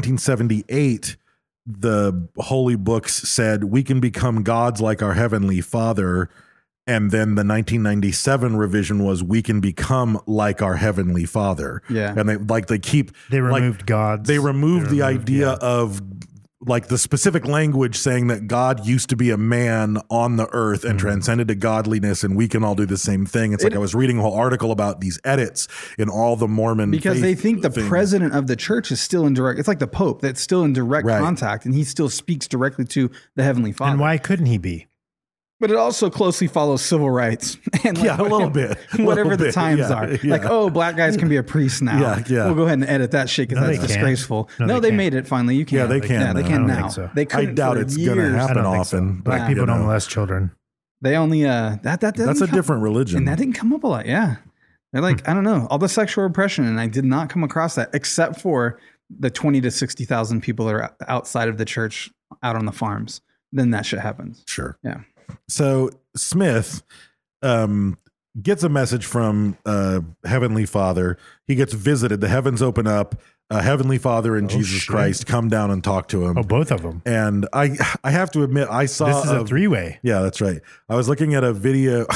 1978, the holy books said we can become gods like our heavenly Father. And then the 1997 revision was we can become like our heavenly Father. Yeah. And They removed gods. They removed the idea yeah. of like the specific language saying that God used to be a man on the earth and transcended to godliness, and we can all do the same thing. It's like I was reading a whole article about these edits in all the Mormon Because faith they think the things. president of the church is still in direct, it's like the Pope that's still in direct Right. contact, and he still speaks directly to the Heavenly Father. And why couldn't he be? But it also closely follows civil rights. And Yeah, a little bit. A Whatever little the bit, times yeah, are. yeah. Like, oh, black guys can be a priest now. Yeah, yeah. We'll go ahead and edit that shit because No, that's they can't. disgraceful. No, No, they they can't. made it finally. You can. Yeah, they can Yeah, they now. can I don't now. think so. They I couldn't doubt for it's going to years. I happen don't think often. so. Black but, people you don't know, molest children. They only that That's doesn't a come- different religion. And that didn't come up a lot. Yeah. They're like, I don't know, all the sexual repression, and I did not come across that except for the 20 to 60,000 people that are outside of the church out on the farms. Then that shit happens. Sure. Yeah. So Smith gets a message from Heavenly Father. He gets visited. The heavens open up. Heavenly Father and Jesus shit. Christ come down and talk to him. Oh, both of them. And I have to admit, I saw This is a 3-way. Yeah, that's right. I was looking at a video.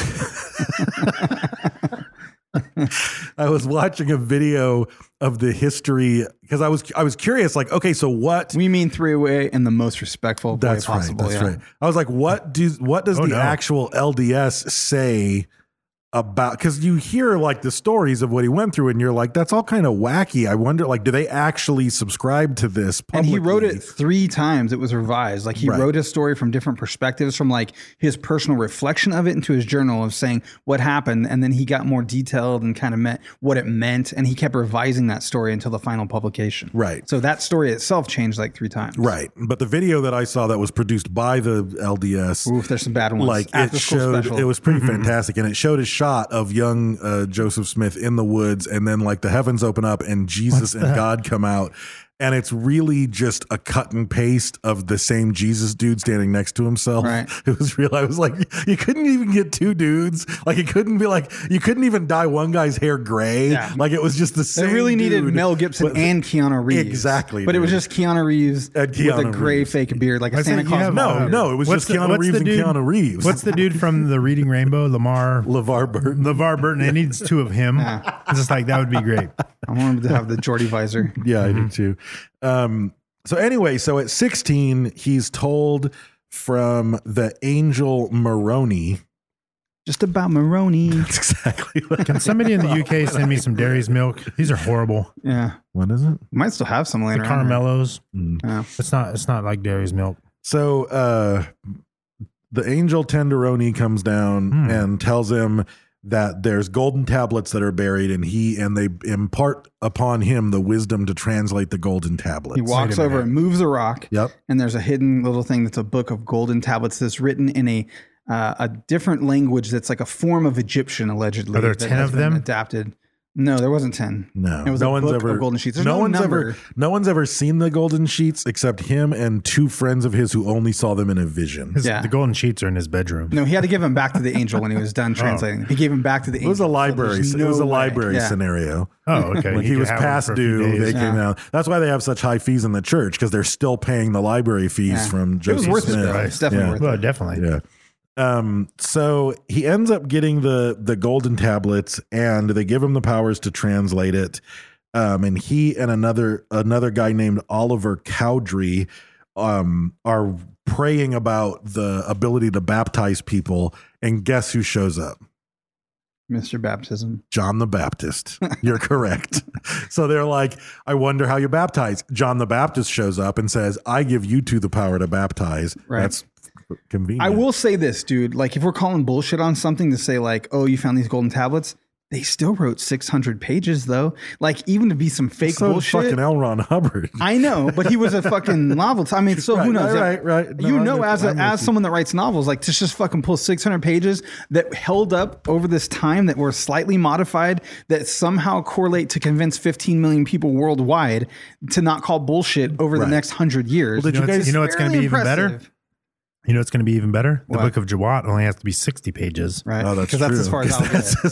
I was watching a video of the history because I was curious, like, okay, so what? We mean 3-way in the most respectful way That's possible. right. That's yeah. right. I was like, what does the actual LDS say about? Because you hear like the stories of what he went through, and you're like, that's all kind of wacky. I wonder, like, do they actually subscribe to this And publicly? he wrote it 3 times. It was revised. Like he Right. wrote his story from different perspectives, from like his personal reflection of it into his journal of saying what happened. And then he got more detailed and kind of meant what it meant. And he kept revising that story until the final publication. Right. So that story itself changed like 3 times. Right. But the video that I saw that was produced by the LDS, Oof, there's some bad ones. like it After school showed, special. it was pretty fantastic. And it showed a shot of young Joseph Smith in the woods, and then like the heavens open up and Jesus and God come out. And it's really just a cut and paste of the same Jesus dude standing next to himself. Right. It was real. I was like, you couldn't even get two dudes. Like, it couldn't be like, you couldn't even dye one guy's hair gray. Yeah. Like, it was just the same. They really needed dude, Mel Gibson and Keanu Reeves. Exactly. But it was dude. just Keanu Reeves And with Keanu a gray Reeves. fake beard, like a I Santa said, Claus. you have, beard. No, it was just Keanu Reeves and Keanu Reeves. What's the dude from the Reading Rainbow? LeVar Burton. LeVar Burton. It needs two of him. It's just like, that would be great. I want him to have the Geordie visor. Yeah, I do too. So anyway, so at 16, he's told from the angel Moroni. Just about Maroney. That's exactly what. Can somebody in the UK send me some Dairy's milk? These are horrible. Yeah. What is it? Might still have some The laying around. caramellos. Yeah. It's not like Dairy's milk. So the angel Tenderoni comes down and tells him that there's golden tablets that are buried, and they impart upon him the wisdom to translate the golden tablets. He walks over and moves a rock. Yep. And there's a hidden little thing that's a book of golden tablets that's written in a different language that's like a form of Egyptian, allegedly. Are there that 10 has of been them? Adapted. No, there wasn't 10. No, It was no a one's book ever of golden sheets. There's no one's number. ever seen the golden sheets except him and two friends of his who only saw them in a vision. Yeah. The golden sheets are in his bedroom. No, he had to give him back to the angel when he was done translating. He gave him back to the It angel. was a So library. there's it was no a way. library Yeah. Oh, scenario. okay. When You he could was have one past for a few due, days. they came Yeah. out. That's why they have such high fees in the church, because they're still paying the library fees Yeah. from It was Joseph worth Smith. it, though. It's definitely worth Well, it. definitely. Yeah. So he ends up getting the golden tablets, and they give him the powers to translate it. And he and another guy named Oliver Cowdery are praying about the ability to baptize people. And guess who shows up? Mr. Baptism. John the Baptist. You're correct. So they're like, I wonder how you baptize. John the Baptist shows up and says, I give you two the power to baptize. Right. That's convenient. I will say this, dude. Like, if we're calling bullshit on something to say, like, oh, you found these golden tablets, they still wrote 600 pages, though. Like, even to be some fake so bullshit. fucking L. Ron Hubbard. I know, but he was a fucking novelist. I mean, so who knows? Right. No, You I'm know, with- as I'm with you. someone that writes novels, like, to just fucking pull 600 pages that held up over this time, that were slightly modified, that somehow correlate to convince 15 million people worldwide to not call bullshit over the Right. next 100 years. Well, did you guys- You know what's going to be even better? Impressive. You know what's going to be even better? The What? Book of Jawat only has to be 60 pages. Right. Oh, that's Because that's true. as far as I'll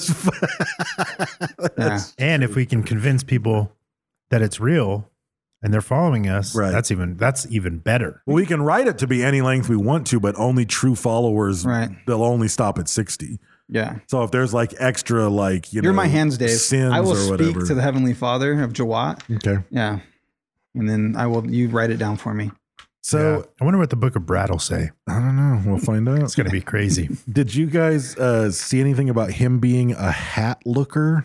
get. Yeah. And if we can convince people that it's real and they're following us, Right. that's even better. Well, we can write it to be any length we want to, but only true followers, Right. they'll only stop at 60. Yeah. So if there's like extra, like, You're my hands, Dave. sins I will or speak whatever. to the Heavenly Father of Jawat. Okay. Yeah. And then you write it down for me. So Yeah. I wonder what the Book of Brad will say. I don't know. We'll find out. It's going to be crazy. Did you guys see anything about him being a hat looker?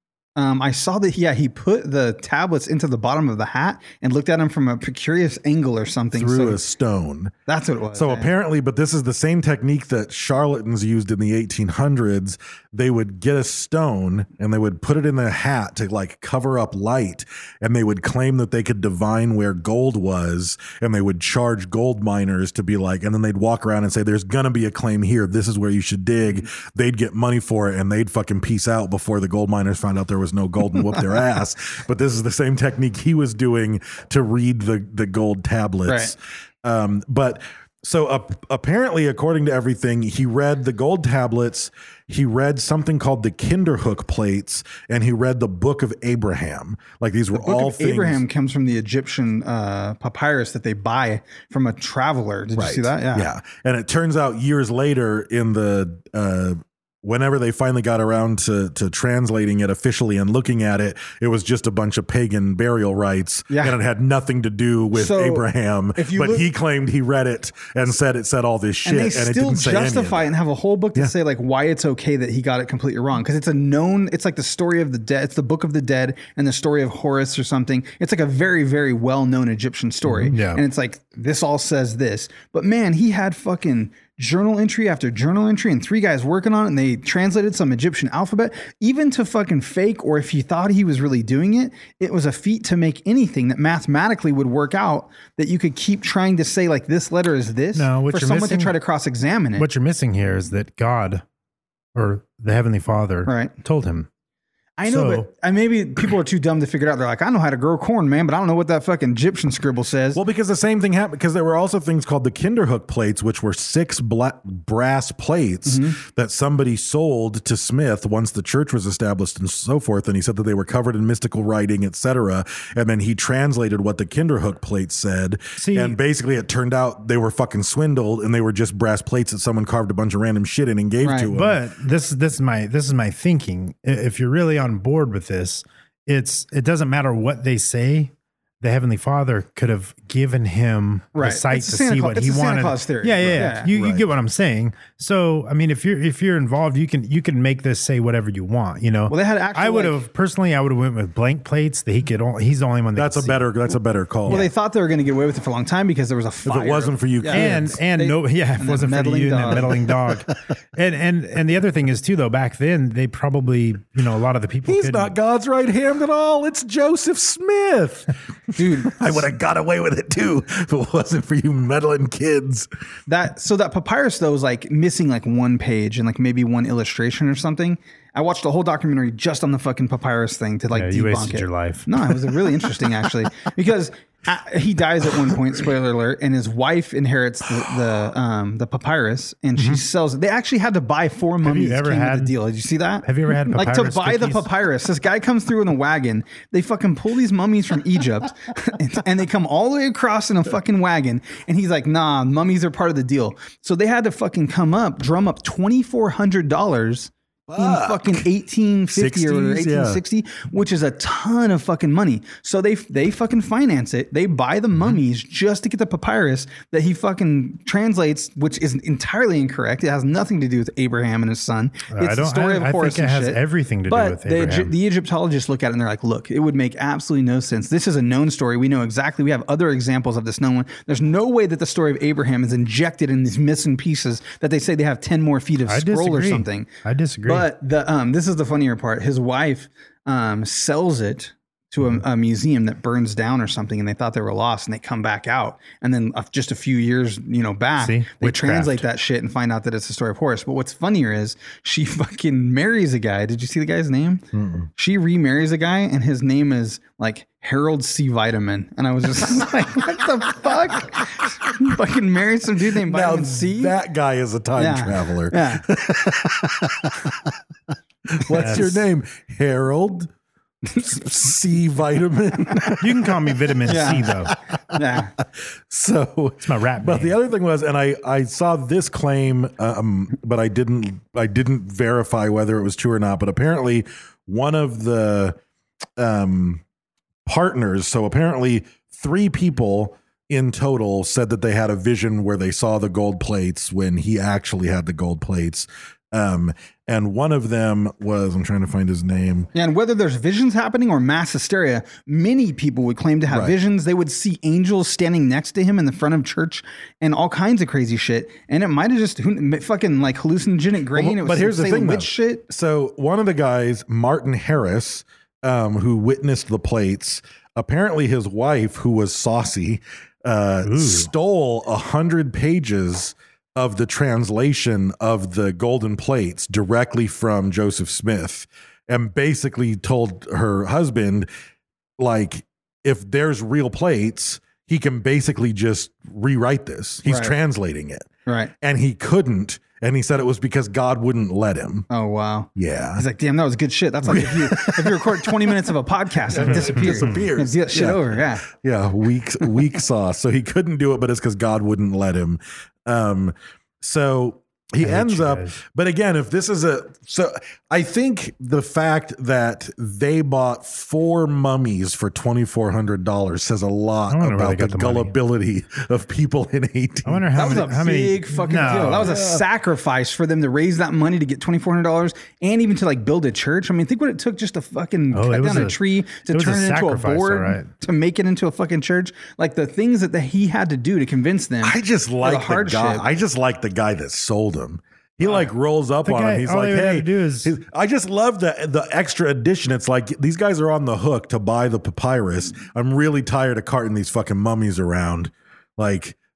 I saw that, he put the tablets into the bottom of the hat and looked at them from a curious angle or something. Through So a stone. that's what it was. So yeah. apparently, but this is the same technique that charlatans used in the 1800s. They would get a stone and they would put it in their hat to like cover up light, and they would claim that they could divine where gold was, and they would charge gold miners to be like, and then they'd walk around and say, there's gonna be a claim here, this is where you should dig. They'd get money for it, and they'd fucking peace out before the gold miners found out there was no gold and whoop their ass. But this is the same technique he was doing to read the gold tablets. But so apparently, according to everything, he read the gold tablets, he read something called the Kinderhook plates, and he read the Book of Abraham. Like these were The Book all of things. Abraham comes from the Egyptian papyrus that they buy from a traveler. Did you see that? Yeah. And it turns out years later in the whenever they finally got around to translating it officially and looking at it, it was just a bunch of pagan burial rites. Yeah. And it had nothing to do with So, Abraham. if you But look- he claimed he read it and said it said all this shit. And they it still didn't say any of justify it it. and have a whole book to say like why it's okay that he got it completely wrong. Because it's like the story of the dead. It's the Book of the Dead and the story of Horus or something. It's like a very, very well-known Egyptian story. Yeah. And it's like, this all says this. But man, he had fucking journal entry after journal entry and 3 guys working on it, and they translated some Egyptian alphabet, even to fucking fake, or if he thought he was really doing it, it was a feat to make anything that mathematically would work out, that you could keep trying to say like this letter is this No, what for you're someone missing- to try to cross-examine it. What you're missing here is that God or the Heavenly Father Right. told him. I know, but maybe people are too dumb to figure it out. They're like, I know how to grow corn, man, but I don't know what that fucking Egyptian scribble says. Well, because the same thing happened, because there were also things called the Kinderhook plates, which were 6 brass plates that somebody sold to Smith once the church was established and so forth. And he said that they were covered in mystical writing, etc. And then he translated what the Kinderhook plates said. And basically it turned out they were fucking swindled, and they were just brass plates that someone carved a bunch of random shit in and gave to him. But this is my thinking. If you're really on board with this, it doesn't matter what they say. The Heavenly Father could have given him the sight to see what he wanted. Santa Claus theory. Yeah. You get what I'm saying. So, I mean, if you're involved, you can make this say whatever you want. You know. Well, they had actually. I would have went with blank plates that he's the only one. That's a better call. Well, they thought they were going to get away with it for a long time because there was a fire. If it wasn't for you, kids. If it wasn't for you and that meddling dog. and the other thing is too, though, back then they probably, a lot of the people. He's not God's right hand at all. It's Joseph Smith. Dude, I would have got away with it too if it wasn't for you meddling kids. That papyrus though was like missing like one page and like maybe one illustration or something. I watched a whole documentary just on the fucking papyrus thing to like debunk you wasted it. Your life. No, it was really interesting actually because he dies at one point. Spoiler alert! And his wife inherits the papyrus, and she sells it. They actually had to buy 4 mummies. Have you ever had the deal? Did you see that? Have you ever had papyrus like to buy cookies? The papyrus? This guy comes through in a wagon. They fucking pull these mummies from Egypt, and they come all the way across in a fucking wagon. And he's like, "Nah, mummies are part of the deal." So they had to fucking drum up $2,400. In fucking 1850 or 1860, which is a ton of fucking money. So they fucking finance it. They buy the mummies just to get the papyrus that he fucking translates, which is entirely incorrect. It has nothing to do with Abraham and his son. It's the story of Horus and shit. I think it has everything to do with Abraham. The Egyptologists look at it and they're like, look, it would make absolutely no sense. This is a known story. We know exactly. We have other examples of this known one. There's no way that the story of Abraham is injected in these missing pieces that they say they have 10 more feet of scroll or something. I disagree. But this is the funnier part. His wife sells it to a museum that burns down or something, and they thought they were lost, and they come back out, and then just a few years back, they translate that shit and find out that it's the story of Horus. But what's funnier is she fucking marries a guy. Did you see the guy's name? Mm-mm. She remarries a guy, and his name is like Harold C. Vitamin, and I was just like, what the fuck? Fucking married some dude named Vitamin C. That guy is a time traveler. Yeah. What's your name? Harold C. Vitamin. You can call me Vitamin C though. Yeah. So it's my rap But name. the other thing was, and I saw this claim, but I didn't verify whether it was true or not. But apparently, one of the partners. So apparently, 3 people in total said that they had a vision where they saw the gold plates when he actually had the gold plates. And one of them was, I'm trying to find his name. Yeah, and whether there's visions happening or mass hysteria, many people would claim to have visions. They would see angels standing next to him in the front of church and all kinds of crazy shit. And it might have just fucking like hallucinogenic grain. It was but here's the thing, witch shit. So one of the guys, Martin Harris, who witnessed the plates, apparently his wife, who was saucy, stole 100 pages of the translation of the golden plates directly from Joseph Smith, and basically told her husband, like, if there's real plates, he can basically just rewrite this. He's translating it. Right. And he couldn't. And he said it was because God wouldn't let him. Oh, wow. Yeah. He's like, damn, that was good shit. That's like if you record 20 minutes of a podcast, it disappears. Shit over. Yeah. Yeah. Weak sauce. So he couldn't do it, but it's because God wouldn't let him. So he ends up, but again, if this is so I think the fact that they bought 4 mummies for $2,400 says a lot about the gullibility of people in 18. I wonder how that was a big fucking deal. That was a sacrifice for them to raise that money to get $2,400 and even to like build a church. I mean, think what it took just to fucking cut down a tree to turn it into a board to make it into a fucking church. Like the things that he had to do to convince them. I just like the guy. I just like the guy that sold him. He like rolls up on him. He's like, hey, I just love the extra addition. It's like these guys are on the hook to buy the papyrus. I'm really tired of carting these fucking mummies around. Like,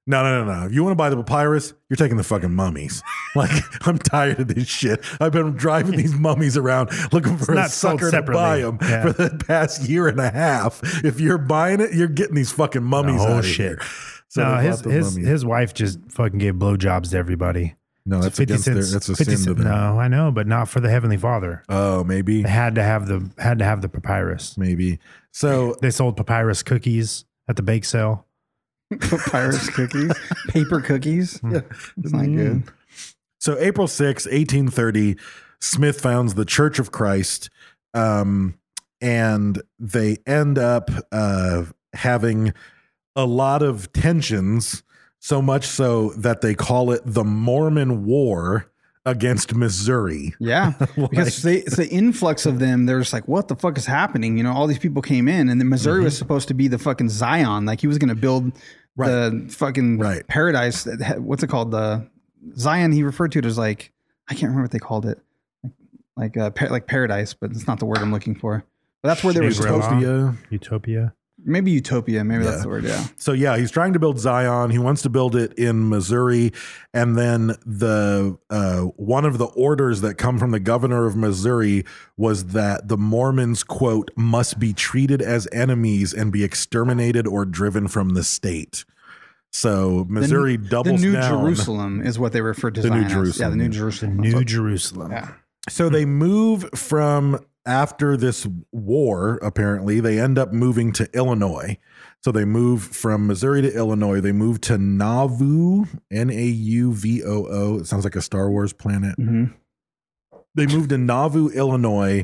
No. If you want to buy the papyrus, you're taking the fucking mummies. Like, I'm tired of this shit. I've been driving these mummies around looking for a not sold sucker to buy them separately. Yeah. for the past year and a half. If you're buying it, you're getting these fucking mummies The whole out of shit. here. So No, they bought the mummies. his wife just fucking gave blowjobs to everybody. No, that's 50 against their, cents. that's a 50 sin to them. No, I know, but not for the Heavenly Father. Oh, maybe. They had to have the papyrus. Maybe. So They sold papyrus cookies at the bake sale. Papyrus cookies, paper cookies. Yeah. It's not good. So April 6, 1830, Smith founds the Church of Christ, and they end up having a lot of tensions, so much so that they call it the Mormon War against Missouri. Yeah, because it's the influx of them. They're just like, what the fuck is happening? You know, all these people came in, and then Missouri was supposed to be the fucking Zion. Like he was going to build the fucking paradise. What's it called? The Zion. He referred to it as like, I can't remember what they called it, like paradise, but it's not the word I'm looking for. But that's where they were supposed to. Utopia. Maybe utopia. Maybe that's the word. Yeah. So yeah, he's trying to build Zion. He wants to build it in Missouri, and then the one of the orders that come from the governor of Missouri was that the Mormons, quote, must be treated as enemies and be exterminated or driven from the state. So Missouri doubles the New down. Jerusalem is what they refer to The Zion New as. Jerusalem. Yeah, the New Jerusalem. New Jerusalem. Yeah. So they move from after this war, apparently, they end up moving to Illinois. So they move from Missouri to Illinois. They move to Nauvoo, Nauvoo. It sounds like a Star Wars planet. Mm-hmm. They moved to Nauvoo, Illinois.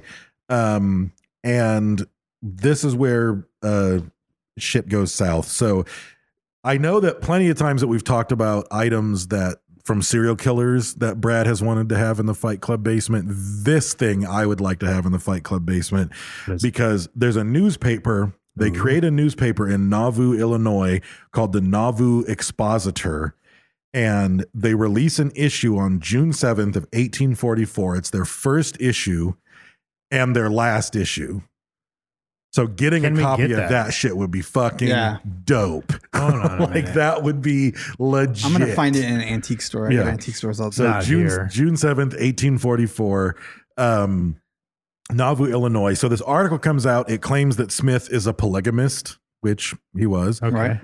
And this is where shit goes south. So I know that plenty of times that we've talked about items that from serial killers that Brad has wanted to have in the Fight Club basement. This thing I would like to have in the Fight Club basement because there's a newspaper. They create a newspaper in Nauvoo, Illinois called the Nauvoo Expositor. And they release an issue on June 7th of 1844. It's their first issue and their last issue. So getting a copy of that shit would be fucking dope. Like that would be legit. I'm gonna find it in an antique store. I got antique stores all the So time. June 7th, 1844, Nauvoo, Illinois. So this article comes out. It claims that Smith is a polygamist, which he was. Okay.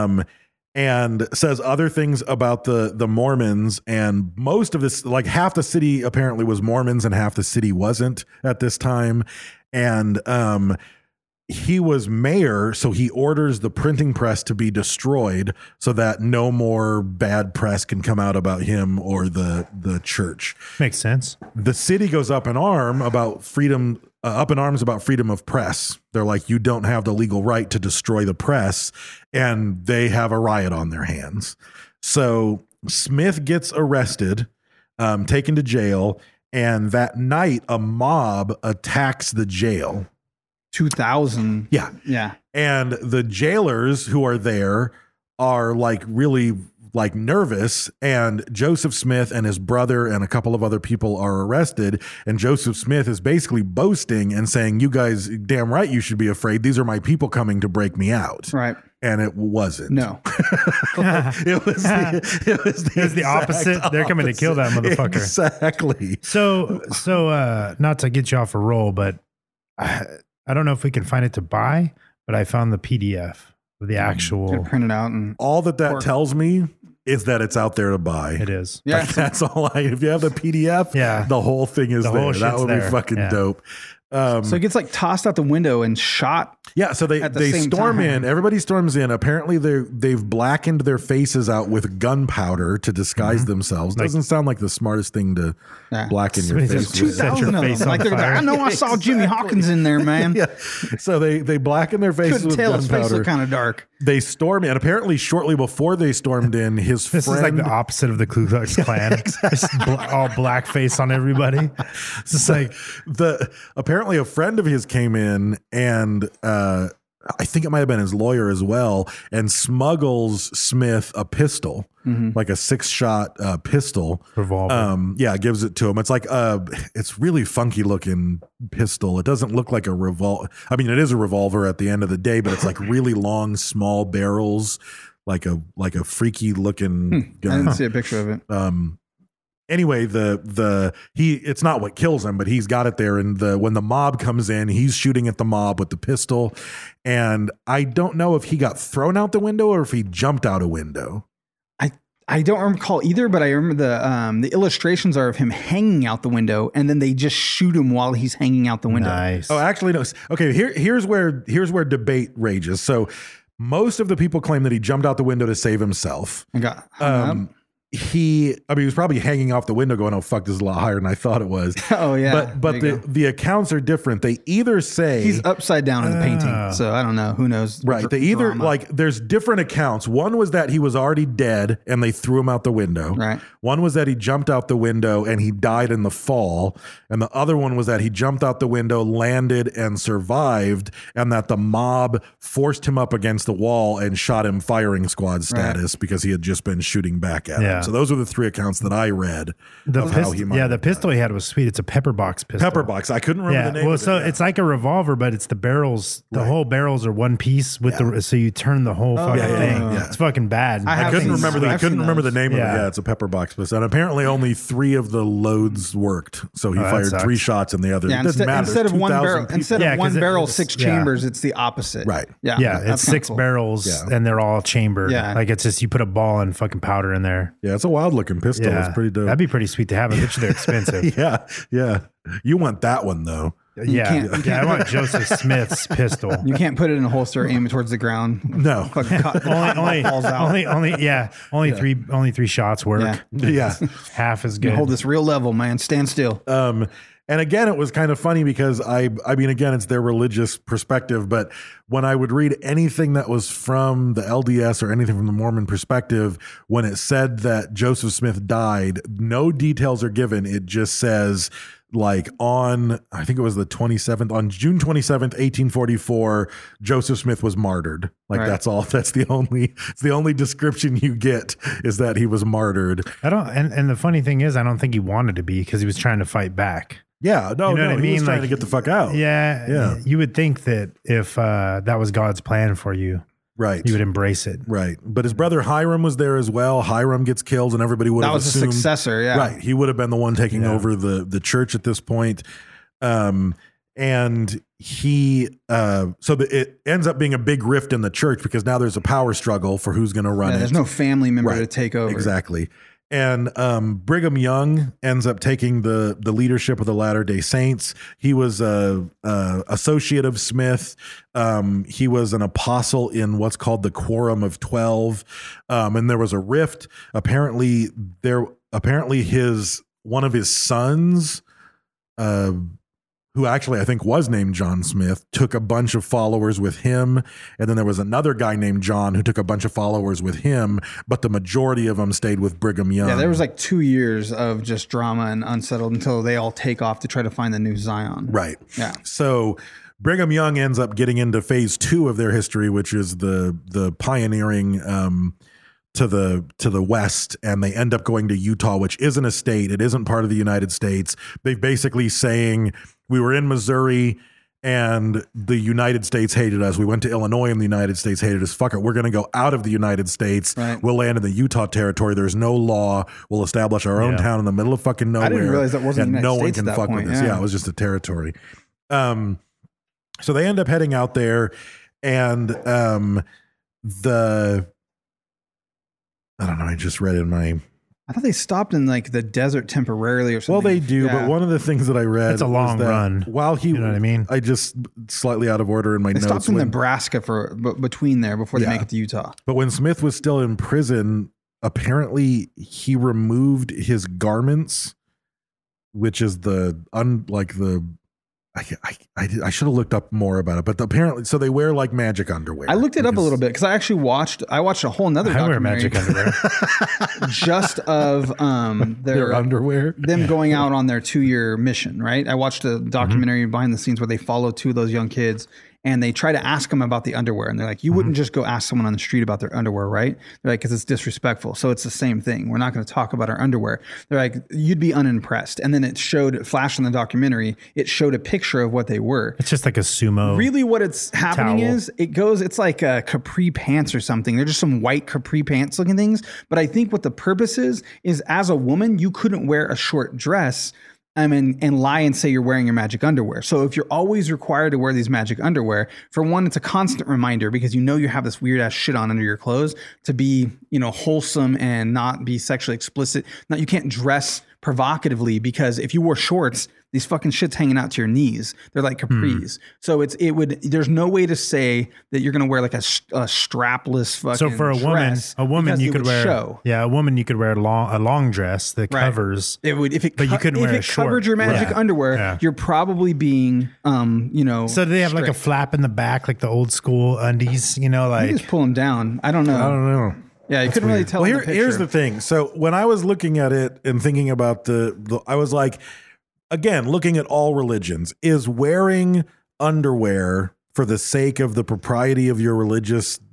And says other things about the Mormons, and most of this, like half the city apparently was Mormons and half the city wasn't at this time. And he was mayor, so he orders the printing press to be destroyed so that no more bad press can come out about him or the church. Makes sense. The city goes up in arms about freedom of press. They're like, you don't have the legal right to destroy the press, and they have a riot on their hands. So Smith gets arrested, taken to jail, and that night a mob attacks the jail. 2000. Yeah. And the jailers who are there are like really like nervous, and Joseph Smith and his brother and a couple of other people are arrested, and Joseph Smith is basically boasting and saying, you guys, damn right you should be afraid. These are my people coming to break me out. Right. And it wasn't. No. It was the opposite. They're coming to kill that motherfucker. Exactly. So not to get you off a roll, but I don't know if we can find it to buy, but I found the PDF of the actual. Print it out, and all that tells me is that it's out there to buy. It is. Yeah. Like, that's all if you have the PDF, the whole thing is The there. whole That would shit's be there. fucking Yeah. dope. so it gets like tossed out the window and shot. Yeah, so they same storm time. in. Everybody storms in. Apparently, they've blackened their faces out with gunpowder to disguise themselves. Doesn't sound like the smartest thing to blacken your Somebody face just with. set your 2000 of face them. on Like they're like, fire. I know I saw Jimmy Hawkins in there, man. Yeah, so they blacken their faces Couldn't with tell. His face gunpowder. looked kind of dark. They storm in. Apparently, shortly before they stormed in, his This friend. is like the opposite of the Ku Klux Klan. Just all blackface on everybody. It's just like apparently a friend of his came in, and I think it might have been his lawyer as well, and smuggles Smith a pistol, like a 6-shot pistol. Revolver. Gives it to him. It's like it's really funky looking pistol. It doesn't look like a revolver. I mean, it is a revolver at the end of the day, but it's like really long, small barrels. like a freaky looking I gun. didn't see a picture of it. Anyway, it's not what kills him, but he's got it there. And when the mob comes in, he's shooting at the mob with the pistol. And I don't know if he got thrown out the window or if he jumped out a window. I don't recall either, but I remember the illustrations are of him hanging out the window, and then they just shoot him while he's hanging out the window. Nice. Oh, actually, no. Okay, here's where debate rages. So most of the people claim that he jumped out the window to save himself. I got hung up. He was probably hanging off the window going, oh, fuck, this is a lot higher than I thought it was. Oh, yeah. But the accounts are different. They either say... He's upside down in the painting, so I don't know. Who knows? Right. They either, there's different accounts. One was that he was already dead and they threw him out the window. Right. One was that he jumped out the window and he died in the fall. And the other one was that he jumped out the window, landed, and survived, and that the mob forced him up against the wall and shot him firing squad status because he had just been shooting back at him. So those are the three accounts that I read. The pistol he had was sweet. It's a pepper box pistol. Pepper box. I couldn't remember the name. Well, of it. so it's like a revolver, but it's the barrels. The whole barrels are one piece with so you turn the whole fucking thing. Yeah. It's fucking bad. I couldn't remember the name of it. Yeah. Yeah, it's a pepper box pistol. And apparently only 3 of the loads worked. So he fired 3 shots in the other. Yeah, it doesn't matter. Instead of one barrel, 6 yeah. chambers, it's the opposite. Right. Yeah. Yeah, it's 6 barrels and they're all chambered. Yeah. Like it's just you put a ball and fucking powder in there. Yeah, it's a wild looking pistol. Yeah. It's pretty dope. That'd be pretty sweet to have. I bet you they're expensive. Yeah. You want that one though. Yeah, I want Joseph Smith's pistol. You can't put it in a holster, aim it towards the ground. No, only 3 shots work. Yeah. Half is good. Hold this real level, man. Stand still. And again, it was kind of funny because I mean, again, it's their religious perspective, but when I would read anything that was from the LDS or anything from the Mormon perspective, when it said that Joseph Smith died, no details are given. It just says, like I think it was on June 27th, 1844, Joseph Smith was martyred. That's all. It's the only description you get is that he was martyred. And the funny thing is, I don't think he wanted to be because he was trying to fight back. Yeah, no, you know what I mean? He was trying to get the fuck out. Yeah. You would think that if that was God's plan for you, right, you would embrace it. Right. But his brother Hiram was there as well. Hiram gets killed and everybody would have assumed. That was a successor, yeah. Right. He would have been the one taking over the church at this point. And he, it ends up being a big rift in the church because now there's a power struggle for who's going to run it. There's no family member to take over. Exactly. And Brigham Young ends up taking the leadership of the Latter-day Saints. He was a associate of Smith. He was an apostle in what's called the Quorum of 12. And there was a rift. Apparently one of his sons, who actually I think was named John Smith, took a bunch of followers with him. And then there was another guy named John who took a bunch of followers with him, but the majority of them stayed with Brigham Young. Yeah, there was like 2 years of just drama and unsettled until they all take off to try to find the new Zion. Right. Yeah. So Brigham Young ends up getting into phase 2 of their history, which is the pioneering to the west, and they end up going to Utah, which isn't a state. It isn't part of the United States. They're basically saying, we were in Missouri and the United States hated us. We went to Illinois and the United States hated us. Fuck it. We're going to go out of the United States. Right. We'll land in the Utah territory. There's no law. We'll establish our own town in the middle of fucking nowhere. I didn't realize that wasn't and the United no one States can at that fuck point. with us. Yeah, it was just a territory. So they end up heading out there, and I don't know. I just read in my. I thought they stopped in like the desert temporarily or something. Well, they do, but one of the things that I read, it's a long run. While he, you know what I mean? I just slightly out of order in my notes. They stopped in Nebraska between there before they make it to Utah. But when Smith was still in prison, apparently he removed his garments, which is I should have looked up more about it, but apparently, so they wear like magic underwear. I looked it up a little bit because I actually watched a whole nother documentary. I wear magic underwear. Just of their underwear, them going out on their 2-year mission. Right. I watched a documentary behind the scenes where they followed 2 of those young kids, and they try to ask them about the underwear, and they're like, you wouldn't just go ask someone on the street about their underwear, right? They're like, because it's disrespectful. So it's the same thing. We're not going to talk about our underwear. They're like, you'd be unimpressed. And then it flashed in the documentary, it showed a picture of what they were. It's just like a sumo. Really what it's happening towel. is it's like capri pants or something. They're just some white capri pants looking things. But I think what the purpose is as a woman, you couldn't wear a short dress and lie and say you're wearing your magic underwear. So if you're always required to wear these magic underwear, for one, it's a constant reminder because you have this weird ass shit on under your clothes to be, wholesome and not be sexually explicit. Now you can't dress provocatively because if you wore shorts, these fucking shit's hanging out to your knees. They're like capris. So there's no way to say that you're going to wear like a strapless fucking So for a woman you could wear a woman you could wear a long dress that covers it would if it short. covered your magic underwear, you're probably being So do they have like a flap in the back like the old school undies, you just pull them down. I don't know. Yeah, you couldn't really tell. Well, here's the thing. So when I was looking at it and thinking about I was like, again, looking at all religions, is wearing underwear for the sake of the propriety of your religious,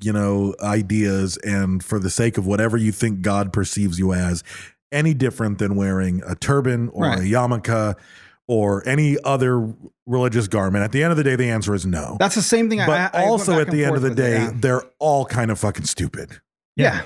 ideas and for the sake of whatever you think God perceives you as, any different than wearing a turban or a yarmulke or any other religious garment? At the end of the day, the answer is no. That's the same thing. But also at the end of the day, they're all kind of fucking stupid. Yeah.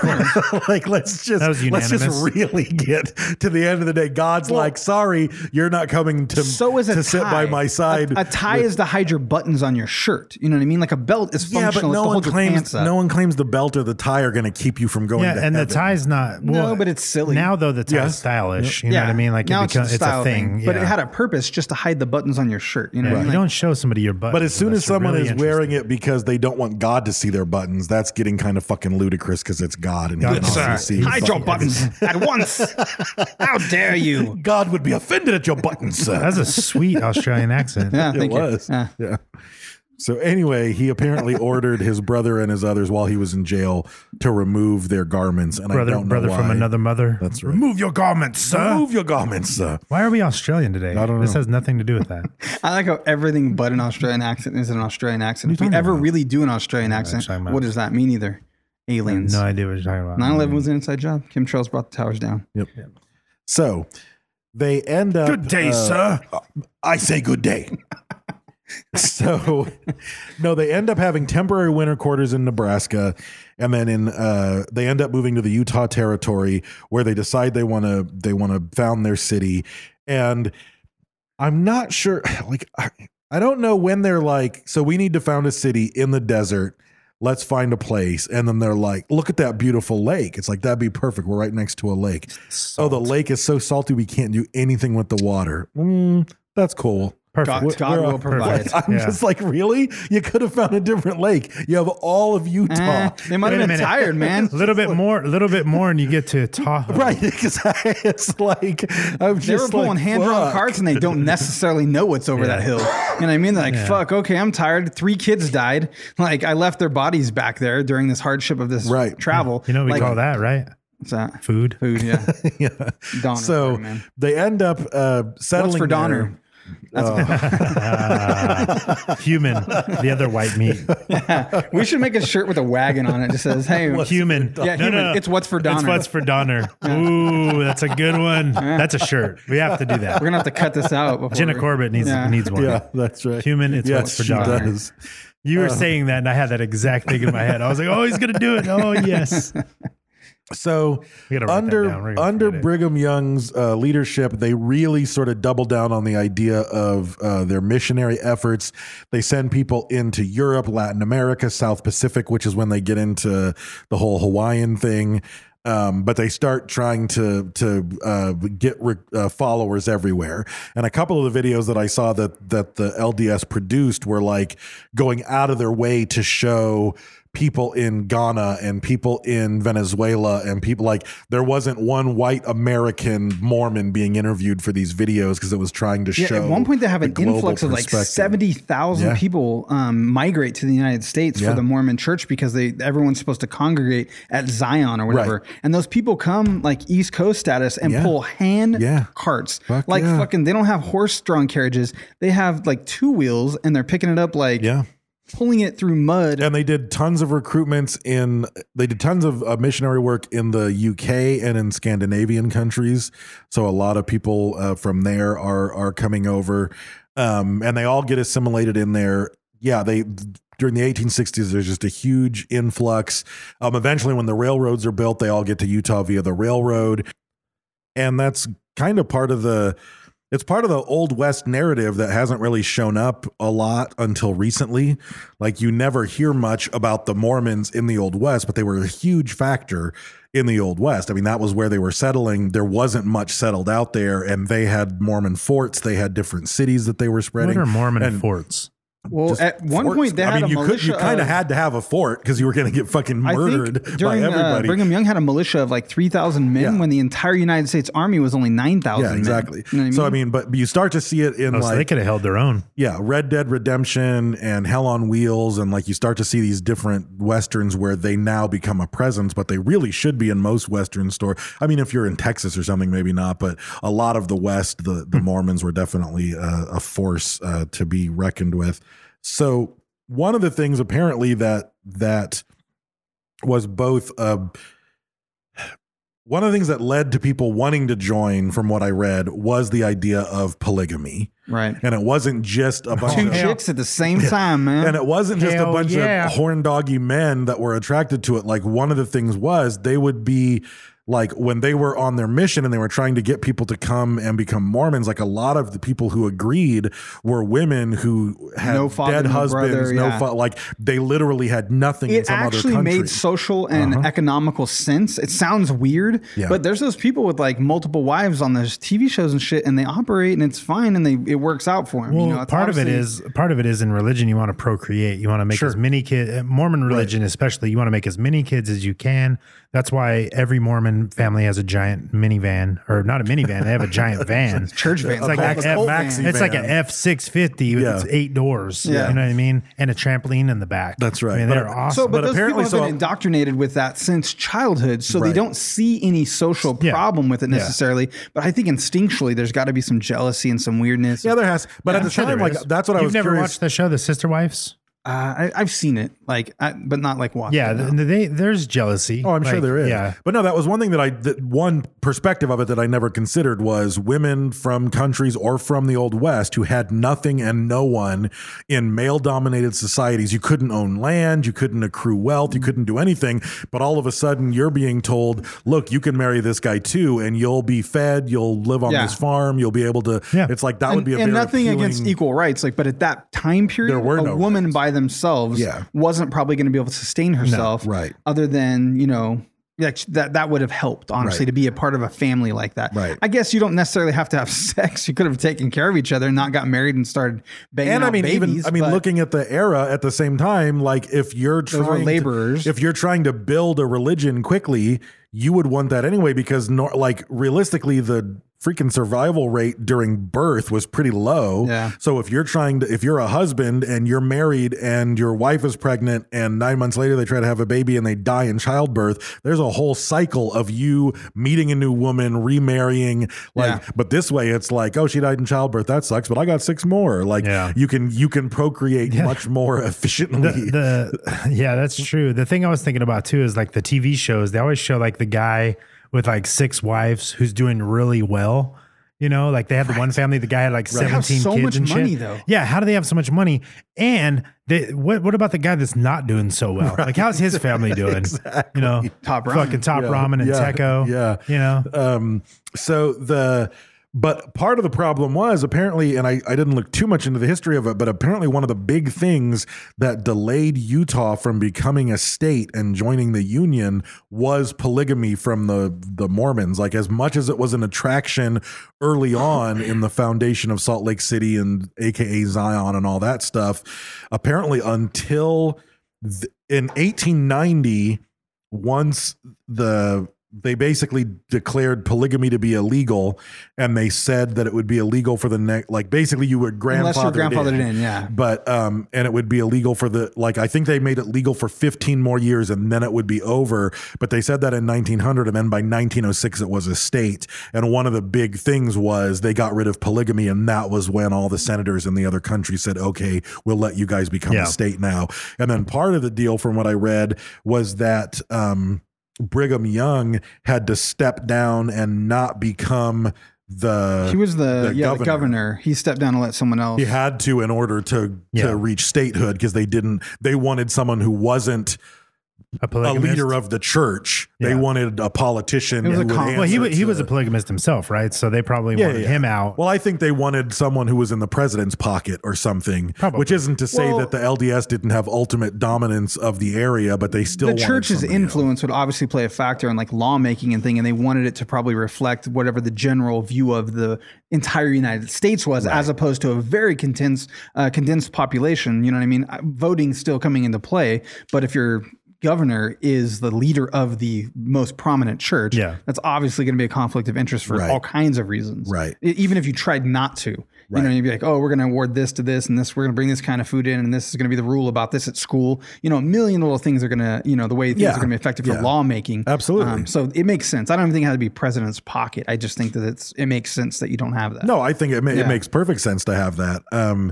Like let's just really get to the end of the day. God's like, sorry, you're not coming to sit by my side. A tie is to hide your buttons on your shirt. You know what I mean? Like a belt is functional. Yeah, but no one claims the belt or the tie are going to keep you from going. Yeah, and the tie's not. No, but it's silly. Now though, the tie's stylish. You know what I mean? Like now it's a thing. But it had a purpose just to hide the buttons on your shirt. You know, what I mean? You don't show somebody your buttons. But as soon as someone is wearing it because they don't want God to see their buttons, that's getting kind of fucking ludicrous because it's God and hide your buttons at once. How dare you? God would be offended at your buttons, sir. That's a sweet Australian accent. Yeah, thank you. It was. Yeah. So anyway, he apparently ordered his brother and his others while he was in jail to remove their garments. And I don't know why. From another mother. That's right. Remove your garments, sir. Remove your garments, sir. Why are we Australian today? I don't know. This has nothing to do with that. I like how everything but an Australian accent is an Australian accent. If we ever really do an Australian accent, what does that mean either? Aliens. No idea what you're talking about. 9/11 was an inside job. Kim Trails brought the towers down. Yep. So they end up. Good day, sir. I say good day. So, no, they end up having temporary winter quarters in Nebraska, and then they end up moving to the Utah territory where they decide they want to found their city. And I'm not sure, like, I don't know when they're like, so we need to found a city in the desert. Let's find a place. And then they're like, look at that beautiful lake. It's like, that'd be perfect. We're right next to a lake. Salt. Oh, the lake is so salty we can't do anything with the water. That's cool. Perfect. God will provide. I'm just like, really? You could have found a different lake. You have all of Utah. They might have been tired, man. A little bit more, and you get to Tahoe. Right. Because it's like, I'm just they were pulling hand-drawn carts and they don't necessarily know what's over that hill. You know what I mean? They're like, fuck, okay, I'm tired. 3 kids died. Like, I left their bodies back there during this hardship of this travel. You know what we call that, right? What's that? Food, yeah. Donner, so man. They end up settling. What's for Donner? Human, the other white meat. Yeah. We should make a shirt with a wagon on it. It just says, "Hey, human." Yeah, human. No. It's what's for Donner. It's what's for Donner. Ooh, that's a good one. That's a shirt. We have to do that. We're gonna have to cut this out. Jenna Corbett needs one. Yeah, that's right. Human. It's what's for Donner. Does. You were saying that, and I had that exact thing in my head. I was like, "Oh, he's gonna do it." Oh, yes. So under Brigham Young's leadership, they really sort of double down on the idea of their missionary efforts. They send people into Europe, Latin America, South Pacific, which is when they get into the whole Hawaiian thing. But they start trying to get followers everywhere. And a couple of the videos that I saw that the LDS produced were like going out of their way to show people in Ghana and people in Venezuela and people like there wasn't one white American Mormon being interviewed for these videos because it was trying to show. At one point they have an influx of like 70,000 people migrate to the United States for the Mormon church because everyone's supposed to congregate at Zion or whatever. Right. And those people come like East Coast status and pull hand carts. Fucking they don't have horse-drawn carriages. They have like 2 wheels and they're picking it up like pulling it through mud. And they did tons of recruitments they did tons of missionary work in the UK and in Scandinavian countries. So a lot of people from there are coming over, and they all get assimilated in there. Yeah, during the 1860s, there's just a huge influx. Eventually, when the railroads are built, they all get to Utah via the railroad. And that's kind of part of the Old West narrative that hasn't really shown up a lot until recently. Like, you never hear much about the Mormons in the Old West, but they were a huge factor in the Old West. I mean, that was where they were settling. There wasn't much settled out there, and they had Mormon forts. They had different cities that they were spreading. What are Mormon forts? Well, at one point, they had a militia. You kind of had to have a fort because you were going to get fucking murdered by everybody. Brigham Young had a militia of like 3,000 men when the entire United States Army was only 9,000 Yeah, exactly. Men. You know what I mean? So, I mean, but you start to see it in So they could have held their own. Yeah, Red Dead Redemption and Hell on Wheels, and like you start to see these different Westerns where they now become a presence, but they really should be in most Western stores. I mean, if you're in Texas or something, maybe not, but a lot of the West, the Mormons were definitely a force to be reckoned with. So one of the things apparently that was both one of the things that led to people wanting to join, from what I read, was the idea of polygamy. Right. And it wasn't just a bunch Two of chicks at the same time, man. And it wasn't just a bunch yeah. of horn doggy men that were attracted to it. Like, one of the things was they would be like, when they were on their mission and they were trying to get people to come and become Mormons, like, a lot of the people who agreed were women who had No father, dead no husbands, brother, like, they literally had nothing in It some other actually country. made social and economical sense. It sounds weird, but there's those people with like multiple wives on those TV shows and shit, and they operate and it's fine and it works out for them. Well, You know, it's part of it is in religion. You want to procreate. You want to make as many kids. Mormon religion, especially, you want to make as many kids as you can. That's why every Mormon family has a giant minivan, or not a minivan. They have a giant van, church van. It's like it's like an F-650 with its 8 doors. Yeah. You know what I mean, and a trampoline in the back. That's right. I mean, they're awesome. So, but those apparently people have been indoctrinated with that since childhood, so they don't see any social problem with it necessarily. But I think instinctually, there's got to be some jealousy and some weirdness. Yeah, there has. But at the time, like, that's what I was You've never curious. watched the show, The Sister Wives? I've seen it, but not like watching. Yeah, there's jealousy. Oh, I'm sure there is. Yeah, but no, that was one thing that one perspective of it that I never considered was women from countries or from the Old West who had nothing and no one in male-dominated societies. You couldn't own land, you couldn't accrue wealth, you couldn't do anything. But all of a sudden, you're being told, "Look, you can marry this guy too, and you'll be fed. You'll live on this farm. You'll be able to." Yeah. It's like that would be a very nothing appealing, against equal rights. Like, but at that time period, There were a no woman rights. by themselves wasn't probably going to be able to sustain herself, right. other than, like that would have helped, honestly, to be a part of a family like that. Right. I guess you don't necessarily have to have sex. You could have taken care of each other and not got married and started banging and out I mean, babies. looking at the era at the same time, like, if you're trying laborers. if you're trying to build a religion quickly, you would want that anyway, because realistically, the freaking survival rate during birth was pretty low. Yeah. So if you're a husband and you're married and your wife is pregnant and 9 months later they try to have a baby and they die in childbirth, there's a whole cycle of you meeting a new woman, remarrying. But this way it's like, oh, she died in childbirth. That sucks, but I got 6 more. Like, you can procreate much more efficiently. Yeah, that's true. The thing I was thinking about too is like the TV shows. They always show like the guy with like 6 wives who's doing really well. Like they had the one family, the guy had like 17 kids so much and shit. money, though. Yeah, how do they have so much money? And what about the guy that's not doing so well? Like, how's his family doing? Exactly. Top ramen. Fucking Top Ramen and Teco. So but part of the problem was apparently, and I didn't look too much into the history of it, but apparently one of the big things that delayed Utah from becoming a state and joining the Union was polygamy from the Mormons. Like, as much as it was an attraction early on in the foundation of Salt Lake City and AKA Zion and all that stuff, apparently until in 1890, once the they basically declared polygamy to be illegal, and they said that it would be illegal for the next, like basically you would Unless you're grandfathered in, yeah. But and it would be illegal for the, like, I think they made it legal for 15 more years and then it would be over. But they said that in 1900, and then by 1906 it was a state. And one of the big things was they got rid of polygamy, and that was when all the senators in the other countries said, okay, we'll let you guys become a state now. And then part of the deal, from what I read, was that Brigham Young had to step down and not become he was the governor. He stepped down and let someone else. He had to, in order to reach statehood, because they wanted someone who wasn't a leader of the church. They wanted a politician. He was a polygamist himself, right? So they probably wanted him out. Well, I think they wanted someone who was in the president's pocket or something. Probably. Which isn't to say that the LDS didn't have ultimate dominance of the area, but they still the church's influence would obviously play a factor in like lawmaking and thing, and they wanted it to probably reflect whatever the general view of the entire United States was, as opposed to a very condensed population. You know what I mean? Voting still coming into play, but if you're governor is the leader of the most prominent church, that's obviously going to be a conflict of interest for all kinds of reasons. Right. Even if you tried not to, you know, you'd be like, oh, we're going to award this to this and this, we're going to bring this kind of food in, and this is going to be the rule about this at school. You know, a million little things are going to, you know, the way things are going to be effective for lawmaking. Absolutely. So it makes sense. I don't even think it has to be president's pocket. I just think that it makes sense that you don't have that. No, I think it makes perfect sense to have that.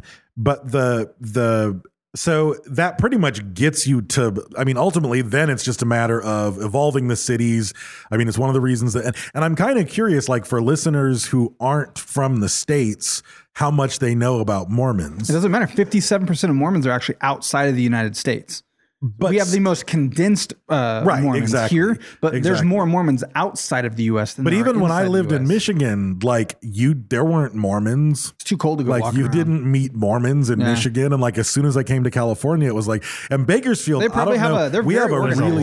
But so that pretty much gets you to, I mean, ultimately, then it's just a matter of evolving the cities. I mean, it's one of the reasons that, and I'm kind of curious, like for listeners who aren't from the States, how much they know about Mormons. It doesn't matter. 57% of Mormons are actually outside of the United States. But we have the most condensed Mormons here, but there's more Mormons outside of the U.S. than there are even when I inside lived the in Michigan, like there weren't Mormons. It's too cold to go walk you around. Didn't meet Mormons in Michigan, and like as soon as I came to California, it was like, and Bakersfield. They probably we have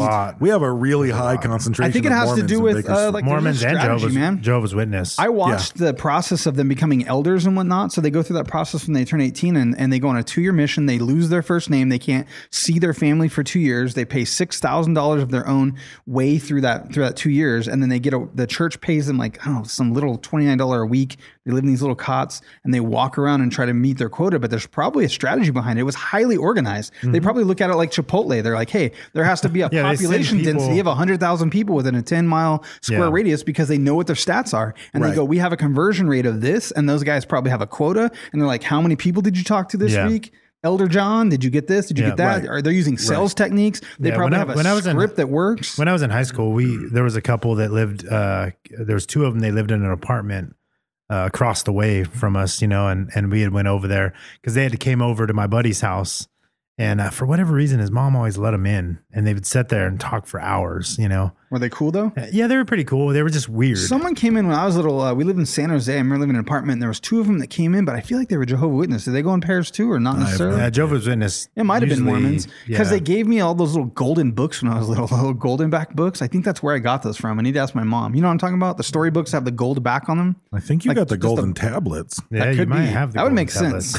a really high concentration. I think it has to do with like Mormons and Jehovah's Witness. I watched the process of them becoming elders and whatnot. So they go through that process when they turn 18, and they go on a 2-year mission. They lose their first name. They can't see their family for 2 years. They pay $6,000 of their own way through that 2 years, and then they get the church pays them like, I don't know, some little $29 a week. They live in these little cots and they walk around and try to meet their quota, but there's probably a strategy behind it. It was highly organized. Mm-hmm. They probably look at it like Chipotle. They're like, hey, there has to be a population density of 100,000 people within a 10-mile square radius, because they know what their stats are. And they go, we have a conversion rate of this, and those guys probably have a quota. And they're like, how many people did you talk to this week? Elder John, did you get this? Did you get that? Are they using sales techniques? They probably have a script that works. When I was in high school, there was a couple that lived, there was 2 of them, they lived in an apartment across the way from us, you know, and we had went over there because they had came over to my buddy's house. And for whatever reason, his mom always let him in, and they would sit there and talk for hours, you know. Were they cool though? Yeah, they were pretty cool. They were just weird. Someone came in when I was little. We lived in San Jose. I remember living in an apartment, and there was 2 of them that came in, but I feel like they were Jehovah's Witness. Did they go in pairs too, or not necessarily? Jehovah's Witness. It might have been Mormons, because they gave me all those little golden books when I was little golden back books. I think that's where I got those from. I need to ask my mom. You know what I'm talking about? The storybooks have the gold back on them. I think you got the golden tablets. Yeah, you might have. That would make sense.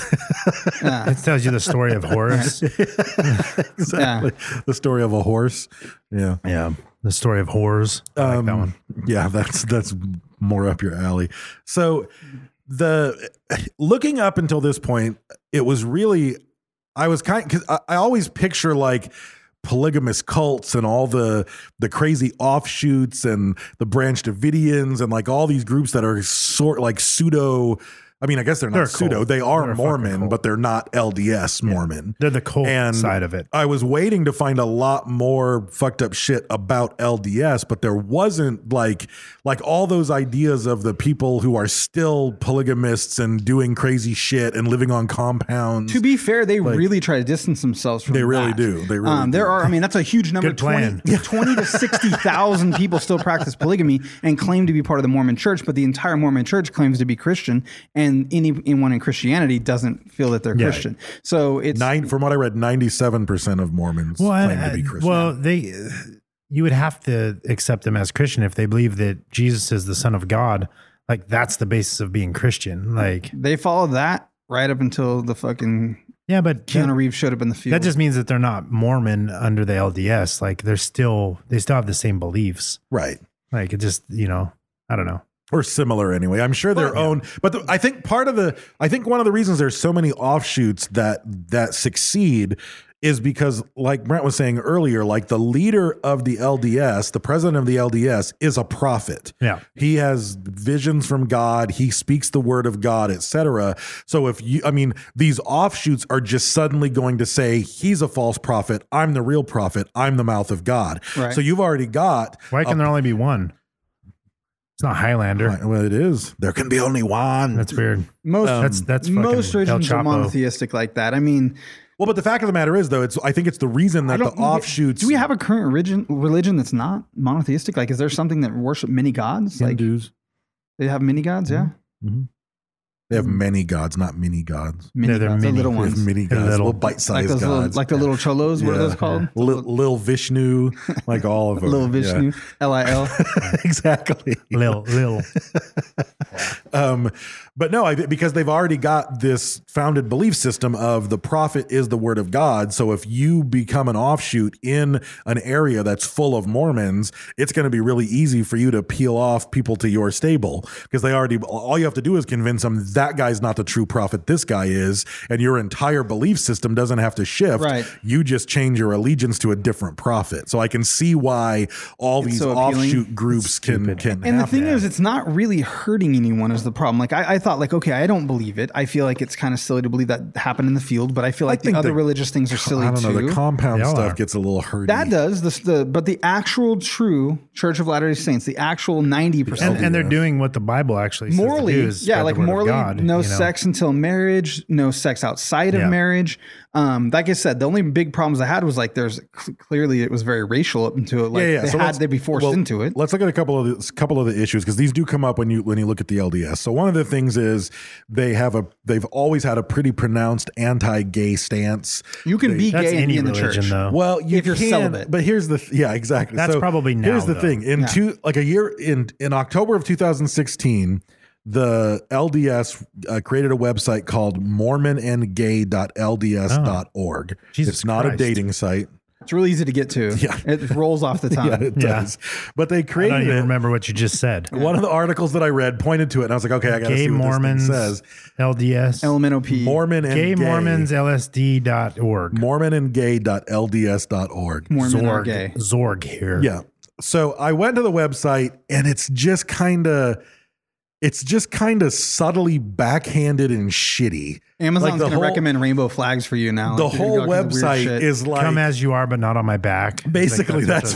It tells you the story of Horus. Exactly. The story of a horse. Yeah. The story of whores. I like that one. Yeah, that's more up your alley. So looking up until this point, it was really, because I always picture like polygamous cults and all the crazy offshoots and the Branch Davidians and like all these groups that are pseudo. I mean, I guess they're not pseudo. They are Mormon, but they're not LDS Mormon. They're the cult side of it. I was waiting to find a lot more fucked up shit about LDS, but there wasn't like all those ideas of the people who are still polygamists and doing crazy shit and living on compounds. To be fair, they really try to distance themselves from that. They really do. They really do. I mean, that's a huge number. Good plan. 20 to 60,000 people still practice polygamy and claim to be part of the Mormon church, but the entire Mormon church claims to be Christian, and anyone in Christianity doesn't feel that they're Christian. So it's from what I read, 97% of Mormons claim to be Christian. Well, you would have to accept them as Christian if they believe that Jesus is the Son of God. Like that's the basis of being Christian. Like they follow that right up until the fucking but Keanu Reeves showed up in the field. That just means that they're not Mormon under the LDS. Like they still have the same beliefs. Right. Like it just, I don't know. Or similar anyway. I'm sure their own, but I think one of the reasons there's so many offshoots that succeed is because, like Brent was saying earlier, like the leader of the LDS, the president of the LDS, is a prophet. Yeah. He has visions from God. He speaks the word of God, etc. So these offshoots are just suddenly going to say, he's a false prophet. I'm the real prophet. I'm the mouth of God. Right. So you've already got. Why can there only be one? It's not Highlander. Well, it is. There can be only one. That's weird. Most that's most fucking El religions are Chapo. monotheistic like that. I mean, well, but the fact of the matter is, though, I think it's the reason that the offshoots. Do we have a current religion that's not monotheistic? Like, is there something that worship many gods? Hindus. Like, they have many gods, yeah. Mm-hmm. They have many gods, not mini gods. Mini they're gods, the mini. little They have ones. mini gods, little bite-sized like gods. like the little cholos. What are those called? Lil Vishnu, like all of them. Little Vishnu, LIL. Exactly. Lil. But no, because they've already got this founded belief system of the prophet is the word of God. So if you become an offshoot in an area that's full of Mormons, it's going to be really easy for you to peel off people to your stable because all you have to do is convince them that guy's not the true prophet. This guy is, and your entire belief system doesn't have to shift. Right. You just change your allegiance to a different prophet. So I can see why all these so appealing. offshoot groups can And the thing is, it's not really hurting anyone is the problem. Like I thought, like, okay, I don't believe it. I feel like it's kind of silly to believe that happened in the field, but I feel like the other religious things are silly too. I don't know. The compound stuff gets a little hurty. That does. But the actual true Church of Latter-day Saints, the actual 90%. And they're doing what the Bible actually says morally, to do is spread like the word of morally, God, no sex until marriage, no sex outside of marriage. Like I said, the only big problems I had was like clearly it was very racial up into it. Like they'd be forced into it. Let's look at a couple of the issues because these do come up when you look at the LDS. So one of the things is they've always had a pretty pronounced anti-gay stance. You can be gay and be in the church, though. Well, if you're celibate. But here's exactly. That's probably now. Here's the thing. In October of 2016. The LDS created a website called mormonandgay.lds.org. It's not a dating site. It's really easy to get to. Yeah. It rolls off the tongue. Yeah, it does. But they created I don't even it. remember what you just said. One of the articles that I read pointed to it, and I was like, okay, I got to see what Mormons, this thing says. LDS. LMNOP. Mormon and Gay Gay. Mormons, LSD.org. Mormonandgay.lds.org. Mormon or gay. Zorg here. Yeah. So I went to the website, and it's just kind of subtly backhanded and shitty. Amazon's going to recommend rainbow flags for you now. The Like, whole website is like, come as you are, but not on my back. Basically, that's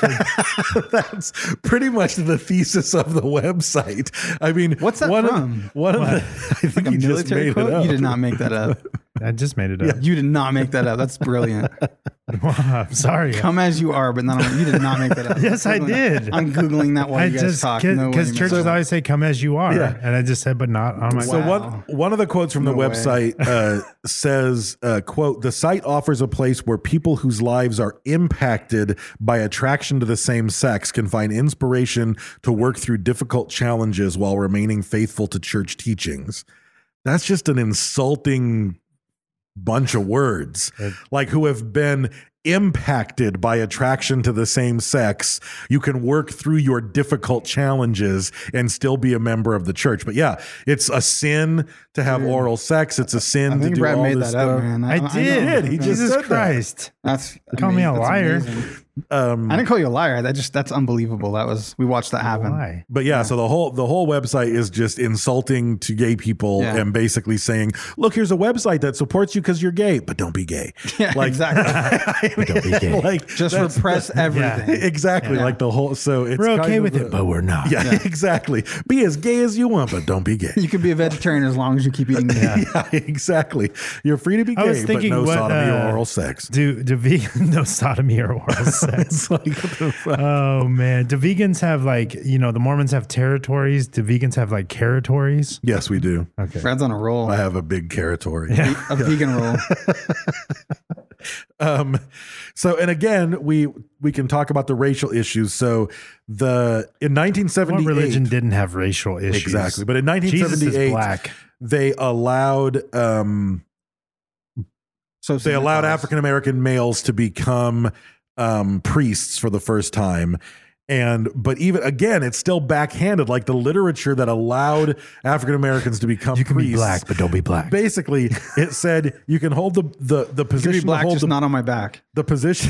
pretty much the thesis of the website. I mean, what's that from? I think like a you just military made quote? it up. You did not make that up. I just made it up. You did not make that up. That's brilliant. I'm sorry. Come as you are, but not on, you did not make that up. Yes, I did. I'm Googling that while you guys talk. Because churches always say, come as you are. Yeah. And I just said, but not on my So one of the quotes from the website says, quote, the site offers a place where people whose lives are impacted by attraction to the same sex can find inspiration to work through difficult challenges while remaining faithful to church teachings. That's just an insulting bunch of words. Like who have been impacted by attraction to the same sex, you can work through your difficult challenges and still be a member of the church. But yeah, it's a sin to have oral sex. It's a sin I think to do Brad all made this that up, stuff. man. I did. He just Jesus said Christ. That's Call me a liar. I didn't call you a liar. That's unbelievable. We watched that happen. Why? But yeah, so the whole website is just insulting to gay people and basically saying, look, here's a website that supports you because you're gay, but don't be gay. Yeah, exactly. But don't be gay. Like, just repress everything. Yeah, exactly. Yeah. Like the whole, so it's we're okay with it, but we're not. Yeah, exactly. Be as gay as you want, but don't be gay. You can be a vegetarian as long as you keep eating meat. Yeah, exactly. You're free to be gay, but no sodomy or oral sex. Do vegan no sodomy or oral sex? Like, what the fuck? Oh man, do vegans have the Mormons have territories? Do vegans have like territories? Yes, we do. Okay, Brad's on a roll. I have a big territory. Yeah. A vegan roll. So, and again, we can talk about the racial issues. So in 1978, what religion didn't have racial issues? Exactly. But in 1978, Jesus is black. They allowed African American males to become priests for the first time. But even again, it's still backhanded. Like the literature that allowed African Americans to become You can priests, be black, but don't be black. Basically, it said you can hold the position You can be black, to hold just not on my back. the position.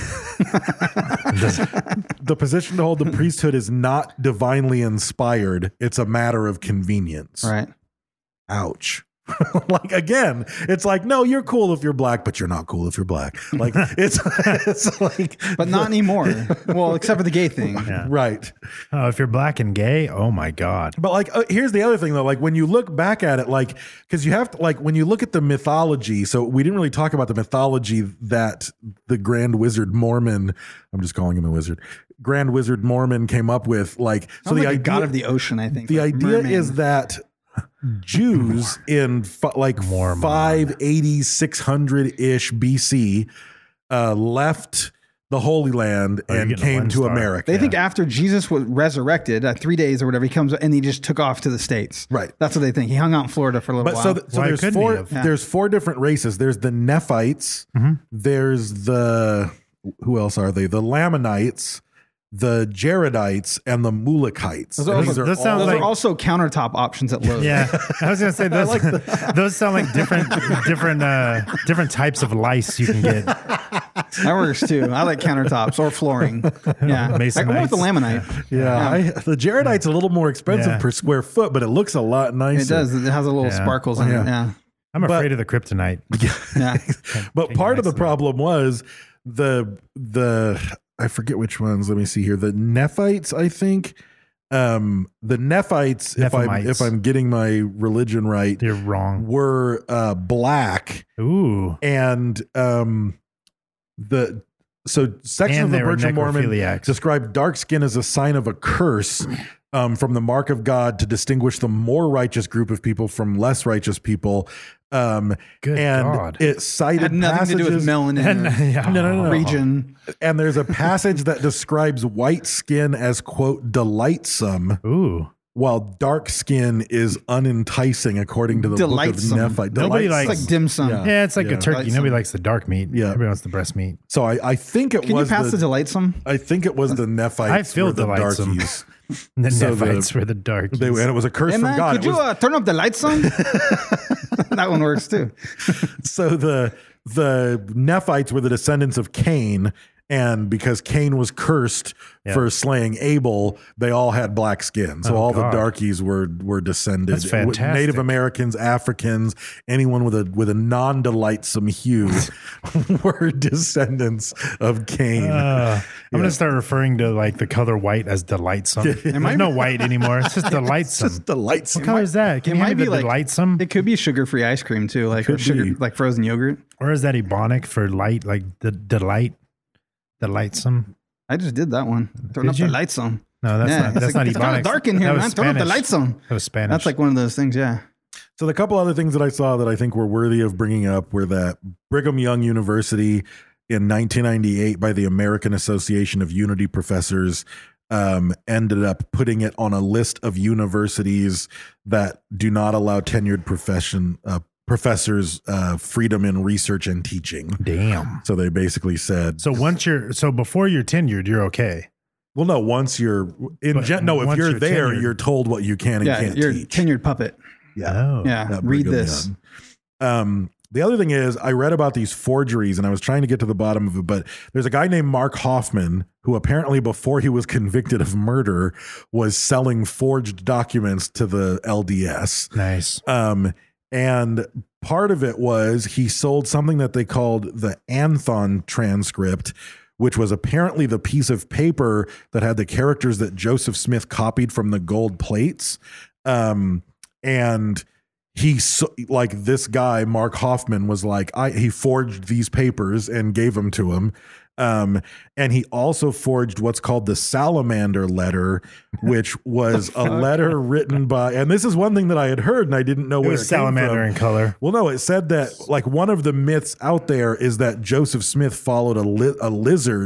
The position to hold the priesthood is not divinely inspired. It's a matter of convenience. Right. Ouch. Like again, it's like, no, you're cool if you're black, but you're not cool if you're black. Like it's like, But not anymore. Well, except for the gay thing. Yeah. right. Oh, if you're black and gay, oh my God. But like, here's the other thing though. Like when you look back at it, like, because you have to, like, when you look at the mythology. So we didn't really talk about the mythology that the Grand Wizard Mormon. I'm just calling him a wizard. Grand Wizard Mormon came up with. Like, so Sounds the like a idea, god of the ocean, I think. the like idea merman. is that Jews in like Mormon. 580, 600-ish BC left the Holy Land Oh, you're and getting a came one to star. America. They think after Jesus was resurrected, 3 days or whatever, he comes and he just took off to the States. Right. That's what they think. He hung out in Florida for a little But while. so Why there's couldn't he four. have? Yeah. There's four different races. There's the Nephites. There's the who else are they? The Lamanites, the Jaredites, and the Mulekites. Those And are these also- are Those sound all- Those like- are also countertop options at Lowe's. Yeah, I was gonna say those. Those sound like different types of lice you can get. That works too. I like countertops or flooring. Yeah. Masonites. Like, I went with the laminate. the Jaredites a little more expensive Yeah. per square foot, but it looks a lot nicer. It does. It has a little Yeah. sparkles in Yeah. it. Yeah. I'm afraid of the kryptonite. Yeah. But King part of the Mason. problem was the I forget which ones. Let me see here. The Nephites, I think. The Nephites, Nephimites. if I'm getting my religion right, You're wrong. were black, Ooh, and sections And of the they were Book of Mormon necrophiliacs. describe dark skin as a sign of a curse. From the mark of God to distinguish the more righteous group of people from less righteous people. Good and God. it cited Had nothing to do with passages- melanin Yeah. or No. region. And there's a passage that describes white skin as, quote, delightsome, ooh. while dark skin is unenticing, according to the Delightsome. Book of Nephite. Nobody Delightsome. It's like dim sum. Yeah. Yeah, it's like Yeah. a turkey. Like Nobody some- likes the dark meat. Yeah. Everybody wants the breast meat. So I think it Can you was pass the delightsome? I think it was the Nephites. I feel were the delightsome. darkies. And the So Nephites were the dark. And it was a curse Hey from man, God. could It was- you turn up the lights on? That one works too. So the Nephites were the descendants of Cain, and because Cain was cursed for slaying Abel, they all had black skin. So Oh, all God. the darkies were descended. That's fantastic. Native Americans, Africans, anyone with a non-delightsome hue were descendants of Cain. I'm gonna start referring to like the color white as delightsome. There's no white anymore. It's just delightsome. Just delightsome. What color is that? Can It you might hand me be the like delightsome? It could be sugar-free ice cream too, like or Could sugar, be. like frozen yogurt. Or is that Ebonic for light, like the delight? Delightsome? I just did that one. Turn Did up you? the lights on. No, that's not. it's That's like, not it's kinda Ebonic. dark in here, That was man. Turn up the Spanish. lights on. That was Spanish. That's like one of those things. Yeah. So the couple other things that I saw that I think were worthy of bringing up were that Brigham Young University in 1998 by the American Association of Unity Professors ended up putting it on a list of universities that do not allow tenured professors freedom in research and teaching. Damn. So they basically said, So before you're tenured, you're okay. well, no, once you're if once you're you're there, tenured. you're told what you can and Yeah. can't You're teach. tenured puppet. Oh. Yeah. That Read Brigham this. Young. The other thing is, I read about these forgeries and I was trying to get to the bottom of it, but there's a guy named Mark Hoffman who apparently, before he was convicted of murder, was selling forged documents to the LDS. Nice. And part of it was he sold something that they called the Anthon transcript, which was apparently the piece of paper that had the characters that Joseph Smith copied from the gold plates. And this guy, Mark Hoffman, was like, he forged these papers and gave them to him. And he also forged what's called the Salamander letter, which was a letter written by, and this is one thing that I had heard and I didn't know It where was it came salamander from. in color. Well, no, it said that like one of the myths out there is that Joseph Smith followed a lizard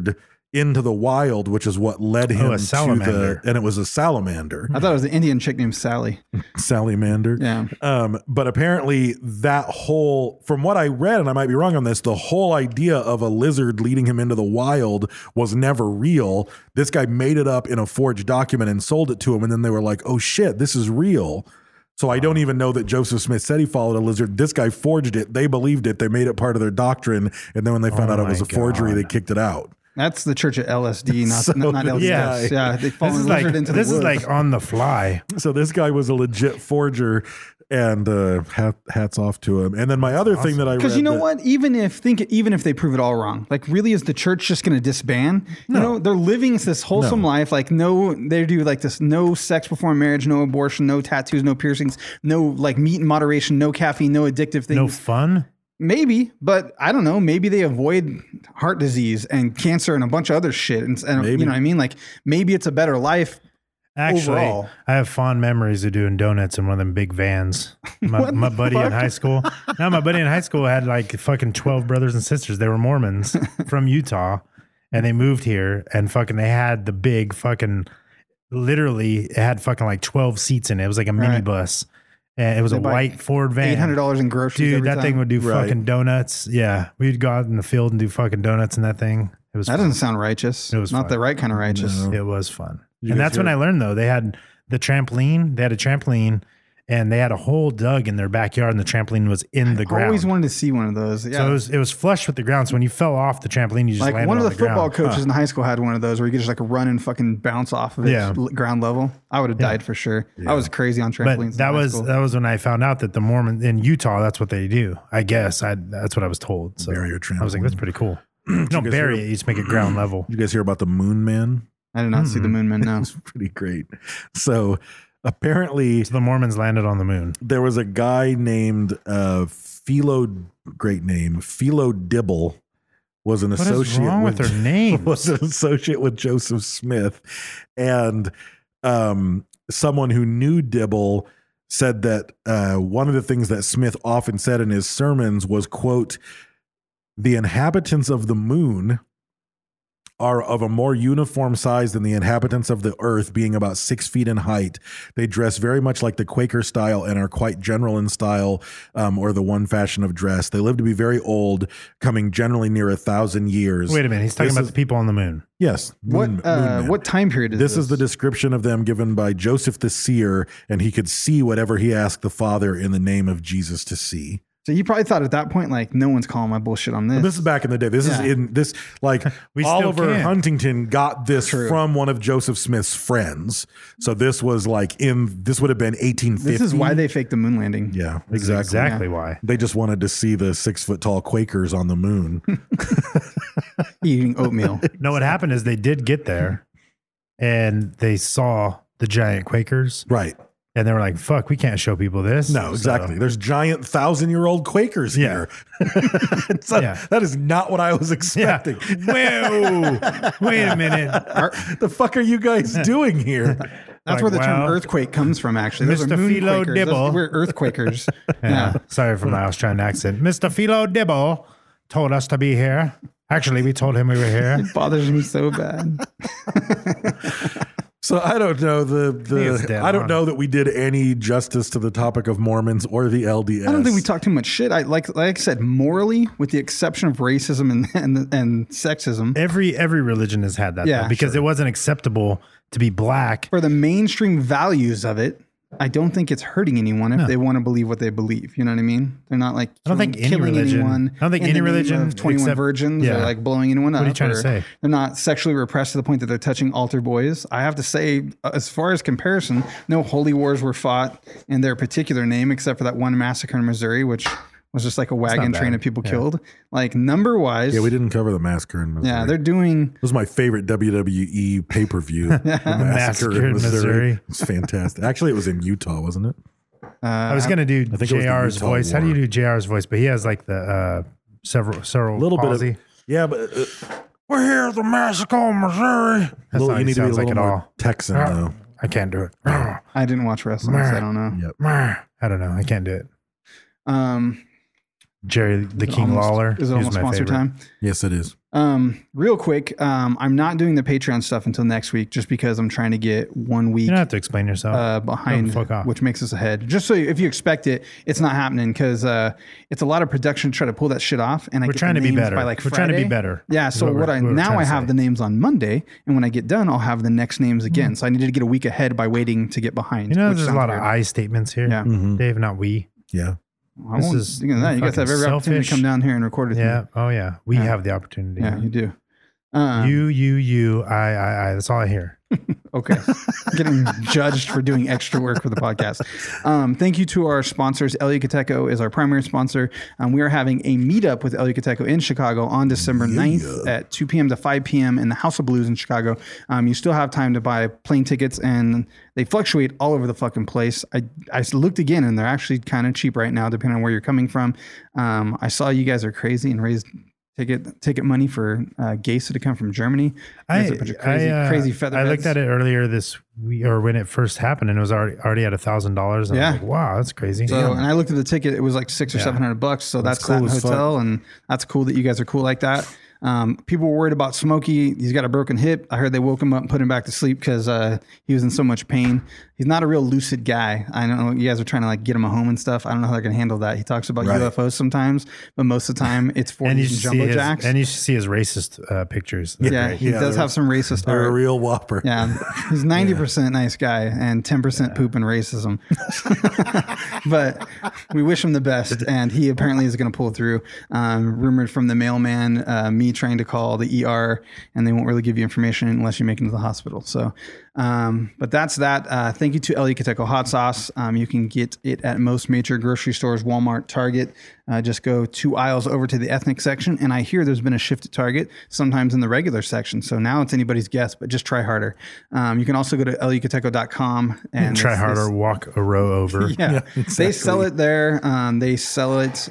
into the wild, which is what led him a to salamander. and it was a salamander. I thought it was an Indian chick named Sally. Salamander. Yeah. But apparently that whole, from what I read, and I might be wrong on this, the whole idea of a lizard leading him into the wild was never real. This guy made it up in a forged document and sold it to him. And then they were like, oh shit, this is real. So I don't even know that Joseph Smith said he followed a lizard. This guy forged it. They believed it. They made it part of their doctrine. And then when they found out it was a forgery, they kicked it out. That's the Church of LSD, not LSD. Yeah, they fall This is lizard into the this is woods. like on the fly. So this guy was a legit forger, and hats off to him. And then my other thing that I read, Because you know what? Even if they prove it all wrong, like really is the church just going to disband? You know, they're living this wholesome life. Like they do like this: no sex before marriage, no abortion, no tattoos, no piercings, no like meat in moderation, no caffeine, no addictive things. No fun. Maybe, but I don't know. Maybe they avoid heart disease and cancer and a bunch of other shit. And you know what I mean? Like maybe it's a better life. Actually, overall. I have fond memories of doing donuts in one of them big vans. My buddy in high school. No, my buddy in high school had like fucking 12 brothers and sisters. They were Mormons from Utah, and they moved here, and fucking they had the big fucking, literally, it had fucking like 12 seats in it. It was like a minibus. And it was a white Ford van. $800 in groceries. Dude, that thing would do fucking donuts. Yeah. We'd go out in the field and do fucking donuts in that thing. It was that fun. doesn't sound righteous. It was not fun. the right kind of righteous. It was fun. You And guys that's when hear- I learned, though. They had the trampoline. They had a trampoline, and they had a hole dug in their backyard, and the trampoline was in the I ground. always wanted to see one of those. Yeah. So it was flush with the ground. So when you fell off the trampoline, you just like landed one of on the football ground. coaches in high school had one of those where you could just like run and fucking bounce off of it ground level. I would have died for sure. I was crazy on trampolines. But that in high was school. when I found out that the Mormon in Utah, that's what they do. I guess that's what I was told. So Bury your I was like, trampoline. that's pretty cool. You don't guys bury hear- it; you just make it ground level. you guys hear about the Moon Man? I did not see the Moon Man. No. It's pretty great. So apparently So the Mormons landed on the moon. there was a guy named great name, Philo Dibble, was an What is associate wrong with their names? was an associate with Joseph Smith, and someone who knew Dibble said that one of the things that Smith often said in his sermons was, quote, "The inhabitants of the moon are of a more uniform size than the inhabitants of the earth, being about 6 feet in height. They dress very much like the Quaker style and are quite general in style, or the one fashion of dress. They live to be very old, coming generally near 1,000 years." Wait a minute, he's talking This about is- the people on the moon. Yes. Moon Man. What time period is This this? is the description of them given by Joseph the seer, and he could see whatever he asked the Father in the name of Jesus to see. So you probably thought at that point, like, no one's calling my bullshit on this. This is back in the day. This is Yeah. in this, like, We still Oliver can. Huntington got this True. from one of Joseph Smith's friends. So this was like this would have been 1850. This is why they faked the moon landing. Yeah, This is exactly. exactly why. They just wanted to see the 6 foot tall Quakers on the moon. Eating oatmeal. No, what happened is they did get there, and they saw the giant Quakers, Right. and they were like, "Fuck, we can't show people this." No, So- exactly. There's giant 1,000-year-old Quakers Yeah. here. So Yeah. That is not what I was Yeah. expecting. Whoa! Wait a minute. The fuck are you guys doing here? That's Like, where the term well, earthquake comes from, actually. Those Mr. are moon Philo quakers. Dibble. We're earthquakers. Yeah. Sorry for my Australian accent. Mr. Philo Dibble told us to be here. Actually, we told him we were here. It bothers me so bad. So I don't know it's dead I don't on. know that we did any justice to the topic of Mormons or the LDS. I don't think we talk too much shit. Like I said, morally, with the exception of racism and sexism, Every religion has had that, Yeah, though, because it wasn't acceptable to be black. for the mainstream values of it, I don't think it's hurting anyone if they want to believe what they believe. You know what I mean? They're not like I don't think any killing religion- anyone. I don't think in any the name religion of 21 except- virgins or yeah. like blowing anyone up. What are you trying to or say? They're not sexually repressed to the point that they're touching altar boys. I have to say, as far as comparison, no holy wars were fought in their particular name, except for that one massacre in Missouri, which was just like a wagon train bad. of people Yeah. killed. Like number wise, Yeah, we didn't cover the massacre in Missouri. yeah, they're doing. It was my favorite WWE pay-per-view. The Massacre in Missouri. It was fantastic. Actually, it was in Utah, wasn't it? I was going to do I think it was the JR's Utah voice. How do you War. do JR's voice? But he has like the several A little palsy. bit of yeah, but We're here at the massacre in Missouri. That's not you what he need to be a sounds like little at more all. Texan though. I can't do it. I didn't watch wrestling, so I don't know. Yep. I don't know. I can't do it. Jerry the King Lawler. Is it He's almost my sponsor favorite. time? Yes, it is. Real quick, I'm not doing the Patreon stuff until next week just because I'm trying to get 1 week You don't have to explain yourself. behind, Fuck off. which makes us ahead. Just so if you expect it, it's not happening because it's a lot of production to try to pull that shit off. And I We're get trying the to be names better. by like We're trying to be Friday. better. Yeah. is So what we're now trying I to have say. the names on Monday, and when I get done, I'll have the next names again. So I needed to get a week ahead by waiting to get behind. You know, which there's a sounds lot of weird. I statements here. Yeah. Dave, not we. Yeah. I This won't- is speaking of that, you guys have every fucking opportunity to selfish. come down here and record with Yeah. me. Oh, yeah. We have the opportunity. Yeah, you do. You, I. That's all I hear. Okay. Getting judged for doing extra work for the podcast. Thank you to our sponsors. El Yucateco is our primary sponsor. We are having a meetup with El Yucateco in Chicago on December 9th at 2 p.m. to 5 p.m. in the House of Blues in Chicago. You still have time to buy plane tickets, and they fluctuate all over the fucking place. I looked again, and they're actually kind of cheap right now, depending on where you're coming from. I saw you guys are crazy and raised ticket money for Gesa to come from Germany. You guys are a bunch of crazy featherheads. I looked at it earlier this week, or when it first happened, and it was already at $1,000. Yeah. I was like, wow, that's crazy. So, and I looked at the ticket; it was like $600 or $700. So that's cool that as hotel, fuck. and that's cool that you guys are cool like that. People were worried about Smokey. He's got a broken hip. I heard they woke him up and put him back to sleep because he was in so much pain. He's not a real lucid guy. I know you guys are trying to like get him a home and stuff. I don't know how they're gonna handle that. He talks about UFOs sometimes, but most of the time it's 40s and jumbo jacks. And you should see his racist pictures. They're Yeah, great. he does have some racist They're a art. real whopper. Yeah, he's 90% nice guy and 10% poop and racism. But we wish him the best, and he apparently is going to pull through. Rumored from the mailman, me trying to call the ER, and they won't really give you information unless you make it to the hospital. So, but that's that. Thank you to El Yucateco Hot Sauce. You can get it at most major grocery stores, Walmart, Target. Just go 2 aisles over to the ethnic section, and I hear there's been a shift at Target, sometimes in the regular section. So now it's anybody's guess, but just try harder. You can also go to elucateco.com and Try harder, walk a row over. Yeah, they sell it there. They sell it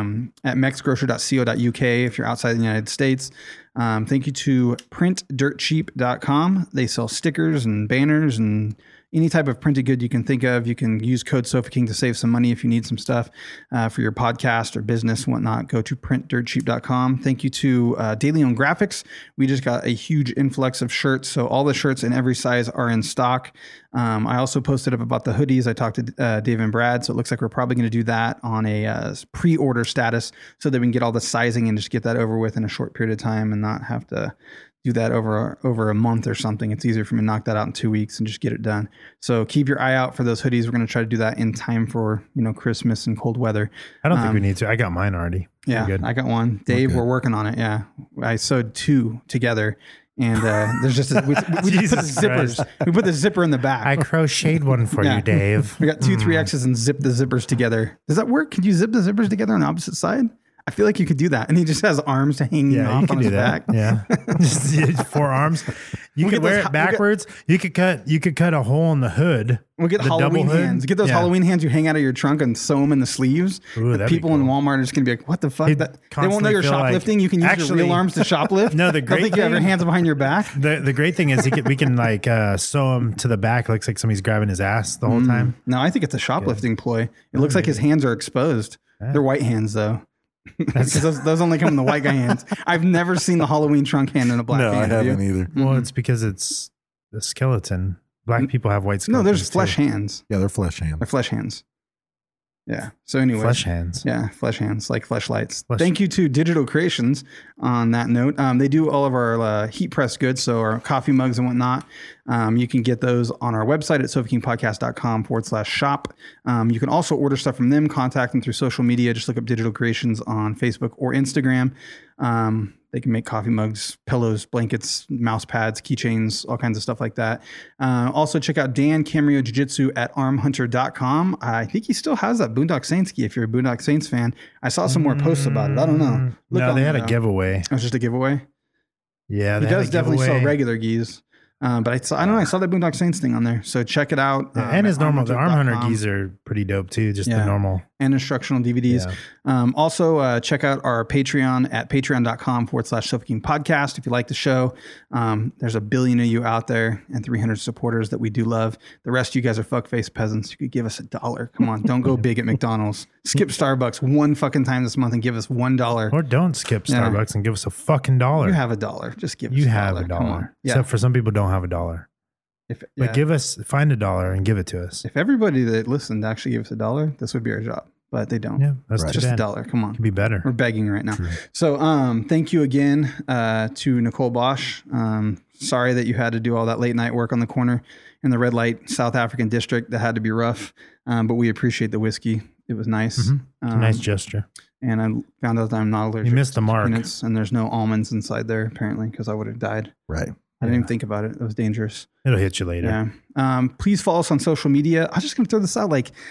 at mexgrocer.co.uk if you're outside the United States. Thank you to printdirtcheap.com. They sell stickers and banners and any type of printed good you can think of. You can use code SofaKing to save some money if you need some stuff for your podcast or business and whatnot. Go to printdirtcheap.com. Thank you to Daily Own Graphics. We just got a huge influx of shirts. So all the shirts in every size are in stock. I also posted up about the hoodies. I talked to Dave and Brad. So it looks like we're probably going to do that on a pre-order status so that we can get all the sizing and just get that over with in a short period of time and not have to do that over a month or something. It's easier for me to knock that out in 2 weeks and just get it done. So keep your eye out for those hoodies. We're going to try to do that in time for, Christmas and cold weather. I don't think we need to. I got mine already. Yeah, We're good. I got one. Dave, we're working on it. Yeah. I sewed 2 together. And there's just we just put the Jesus zippers. Christ. We put the zipper in the back. I crocheted one for Yeah. you, Dave. We got 2 3X's and zip the zippers together. Does that work? Can you zip the zippers together on the opposite side? I feel like you could do that. And he just has arms hanging Yeah, off you can on do his that. back. Yeah, just 4 arms. You We'll could get those wear we'll it backwards. You could cut a hole in the hood. We'll get the Halloween double hood. hands. Get those Yeah. Halloween hands you hang out of your trunk and sew them in the sleeves. Ooh, The that'd be people in cool. Walmart are just going to be like, what the fuck? They'd They won't know constantly you're feel like- shoplifting. You can use your Actually- real arms to shoplift. No, the They'll great think you have your thing- hands behind your back. The great thing is we can like sew him to the back. Looks like somebody's grabbing his ass the whole time. No, I think it's a shoplifting ploy. It looks like his hands are exposed. They're white hands though. Because those only come in the white guy hands. I've never seen the Halloween trunk hand in a black No, I hand. have you? haven't either. Well, it's because it's a skeleton. Black people have white No, skeletons. there's too. flesh hands. Yeah, they're flesh hands. They're flesh hands. Yeah. So anyway, Flesh hands. Yeah, flesh hands, like fleshlights. Flesh- Thank you to Digital Creations on that note. They do all of our heat press goods, so our coffee mugs and whatnot. You can get those on our website at sofakingpodcast.com/shop. You can also order stuff from them, contact them through social media. Just look up Digital Creations on Facebook or Instagram. They can make coffee mugs, pillows, blankets, mouse pads, keychains, all kinds of stuff like that. Also, check out Dan Camrio Jiu-Jitsu at armhunter.com. I think he still has that Boondock Saints key if you're a Boondock Saints fan. I saw some more posts about it. I don't know. Look No, on they had the- a giveaway. It was just a giveaway. Yeah, He they had does a definitely sell giveaway. regular geese. But I don't know. I saw that Boondock Saints thing on there. So check it out. And his at normal, the Arm Hunter armhunter.com. geese are pretty dope too. Just the normal and instructional DVDs. Also, check out our Patreon at patreon.com/Sofa King Podcast. If you like the show, there's a billion of you out there and 300 supporters that we do love. The rest of you guys are fuckface peasants. You could give us $1. Come on, don't go big at McDonald's. Skip Starbucks one fucking time this month and give us $1. Or don't skip Starbucks and give us a fucking $1. You have $1. Just give us $1. You have $1. Except for some people don't have $1. But find $1 and give it to us. If everybody that listened actually gave us $1, this would be our job. But they don't. Yeah, that's just $1. Come on. Could be better. We're begging right now. True. So thank you again to Nicole Bosch. Sorry that you had to do all that late night work on the corner in the red light South African district. That had to be rough. But we appreciate the whiskey. It was nice. Mm-hmm. It's a nice gesture. And I found out that I'm not allergic. You missed the mark. Peanuts, and there's no almonds inside there apparently because I would have died. Right. I didn't even think about it. It was dangerous. It'll hit you later. Yeah. Please follow us on social media. I was just going to throw this out. Like,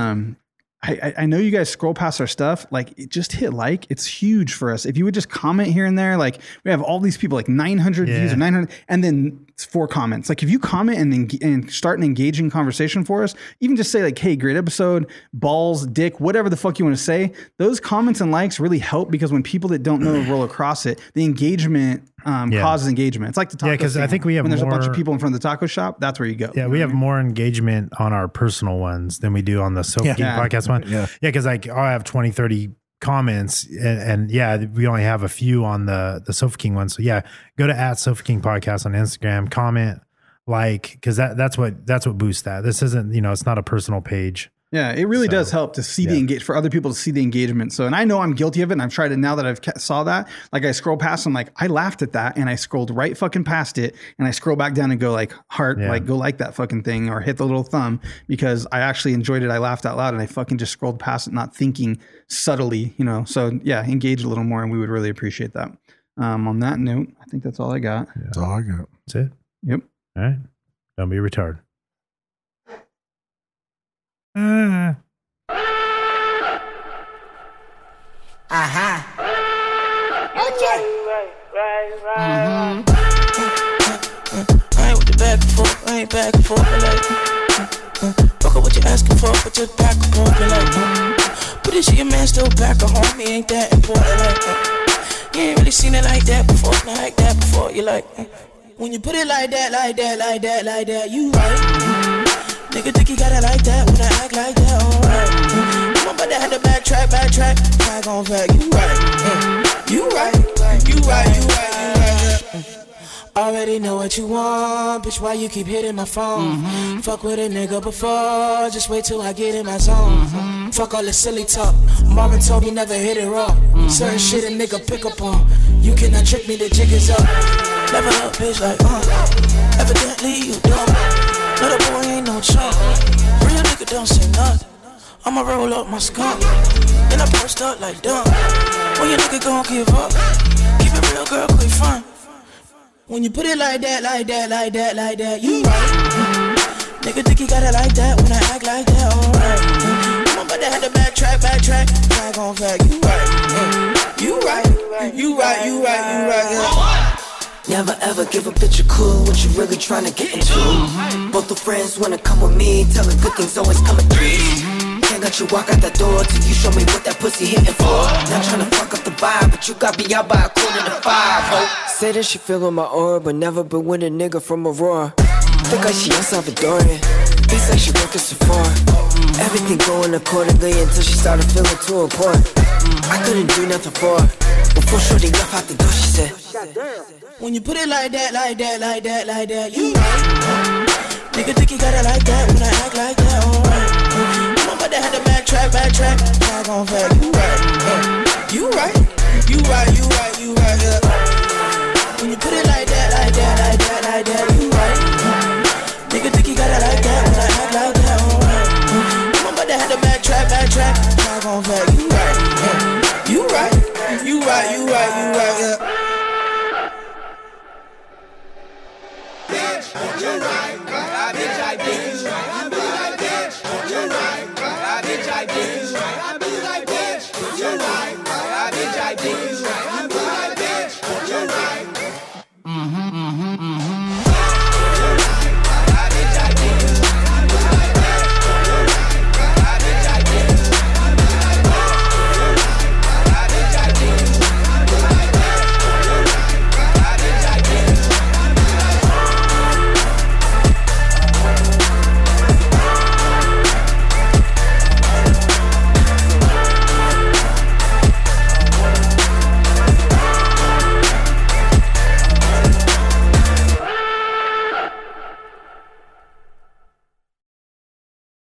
I know you guys scroll past our stuff. Like, just hit like. It's huge for us. If you would just comment here and there, like we have all these people, like 900 views or 900, and then 4 comments. Like if you comment and start an engaging conversation for us, even just say like, hey, great episode, balls, dick, whatever the fuck you want to say. Those comments and likes really help because when people that don't know roll across it, the engagement causes engagement. It's like the taco. Yeah, because I think we have when there's a bunch of people in front of the taco shop, that's where you go. Yeah, we have more engagement on our personal ones than we do on the Sofa King podcast one. Yeah, because like I have 20, 30 comments and we only have a few on the Sofa King one. So go to @Sofa King Podcast on Instagram, comment, like, because that's what boosts that. This isn't, it's not a personal page. Yeah, it really does help to see the engagement, for other people to see the engagement. So, and I know I'm guilty of it, and I've tried it now that I've saw that. Like I scroll past, I'm like, I laughed at that, and I scrolled right fucking past it, and I scroll back down and go like heart, like go like that fucking thing, or hit the little thumb because I actually enjoyed it. I laughed out loud, and I fucking just scrolled past it, not thinking subtly, So engage a little more, and we would really appreciate that. On that note, I think that's all I got. Yeah. That's all I got. That's it. Yep. All right. Don't be a retard. Okay. I ain't with the back and forth. I ain't back and forth. Fuck up what you asking for, but just back and forth. But is your man still back at home? He ain't that important. You ain't really seen it like that before. Not like that before. You like when you put it like that, you right. Nigga think you got it like that when I act like that, alright. I'm about to have to backtrack, back on back, you right. Already know what you want, bitch, why you keep hitting my phone? Fuck with a nigga before, just wait till I get in my zone. Fuck all the silly talk, Marvin told me never hit it raw. Certain shit a nigga pick up on, you cannot trick me, the jig is up. Never up, bitch, like, evidently you don't. No, the boy ain't no chump. Real nigga don't say nothing. I'ma roll up my skunk. Then I burst up like dumb. When your nigga gon' give up, keep it real, girl, quick fun. When you put it like that, you right. Nigga think you got it like that when I act like that, alright. I'm about to have to backtrack, back on back, you right. Never ever give a bitch a clue what you really tryna get into. Both the friends wanna come with me, tell her good things always come in threes. Can't let you walk out that door till you show me what that pussy hitting for. Not tryna fuck up the vibe, but you got me out by 4:45, ho. Say that she feelin' my aura, but never been with a nigga from Aurora. Think like she El Salvadorian, thinks like she work at Sephora. Everything going accordingly until she started feeling too important. I couldn't do nothing for her. Before shorty left out the door, she said, when you put it like that, you right. Nigga think you got it like that when I act like that, alright. I'm about to have to backtrack, back on back,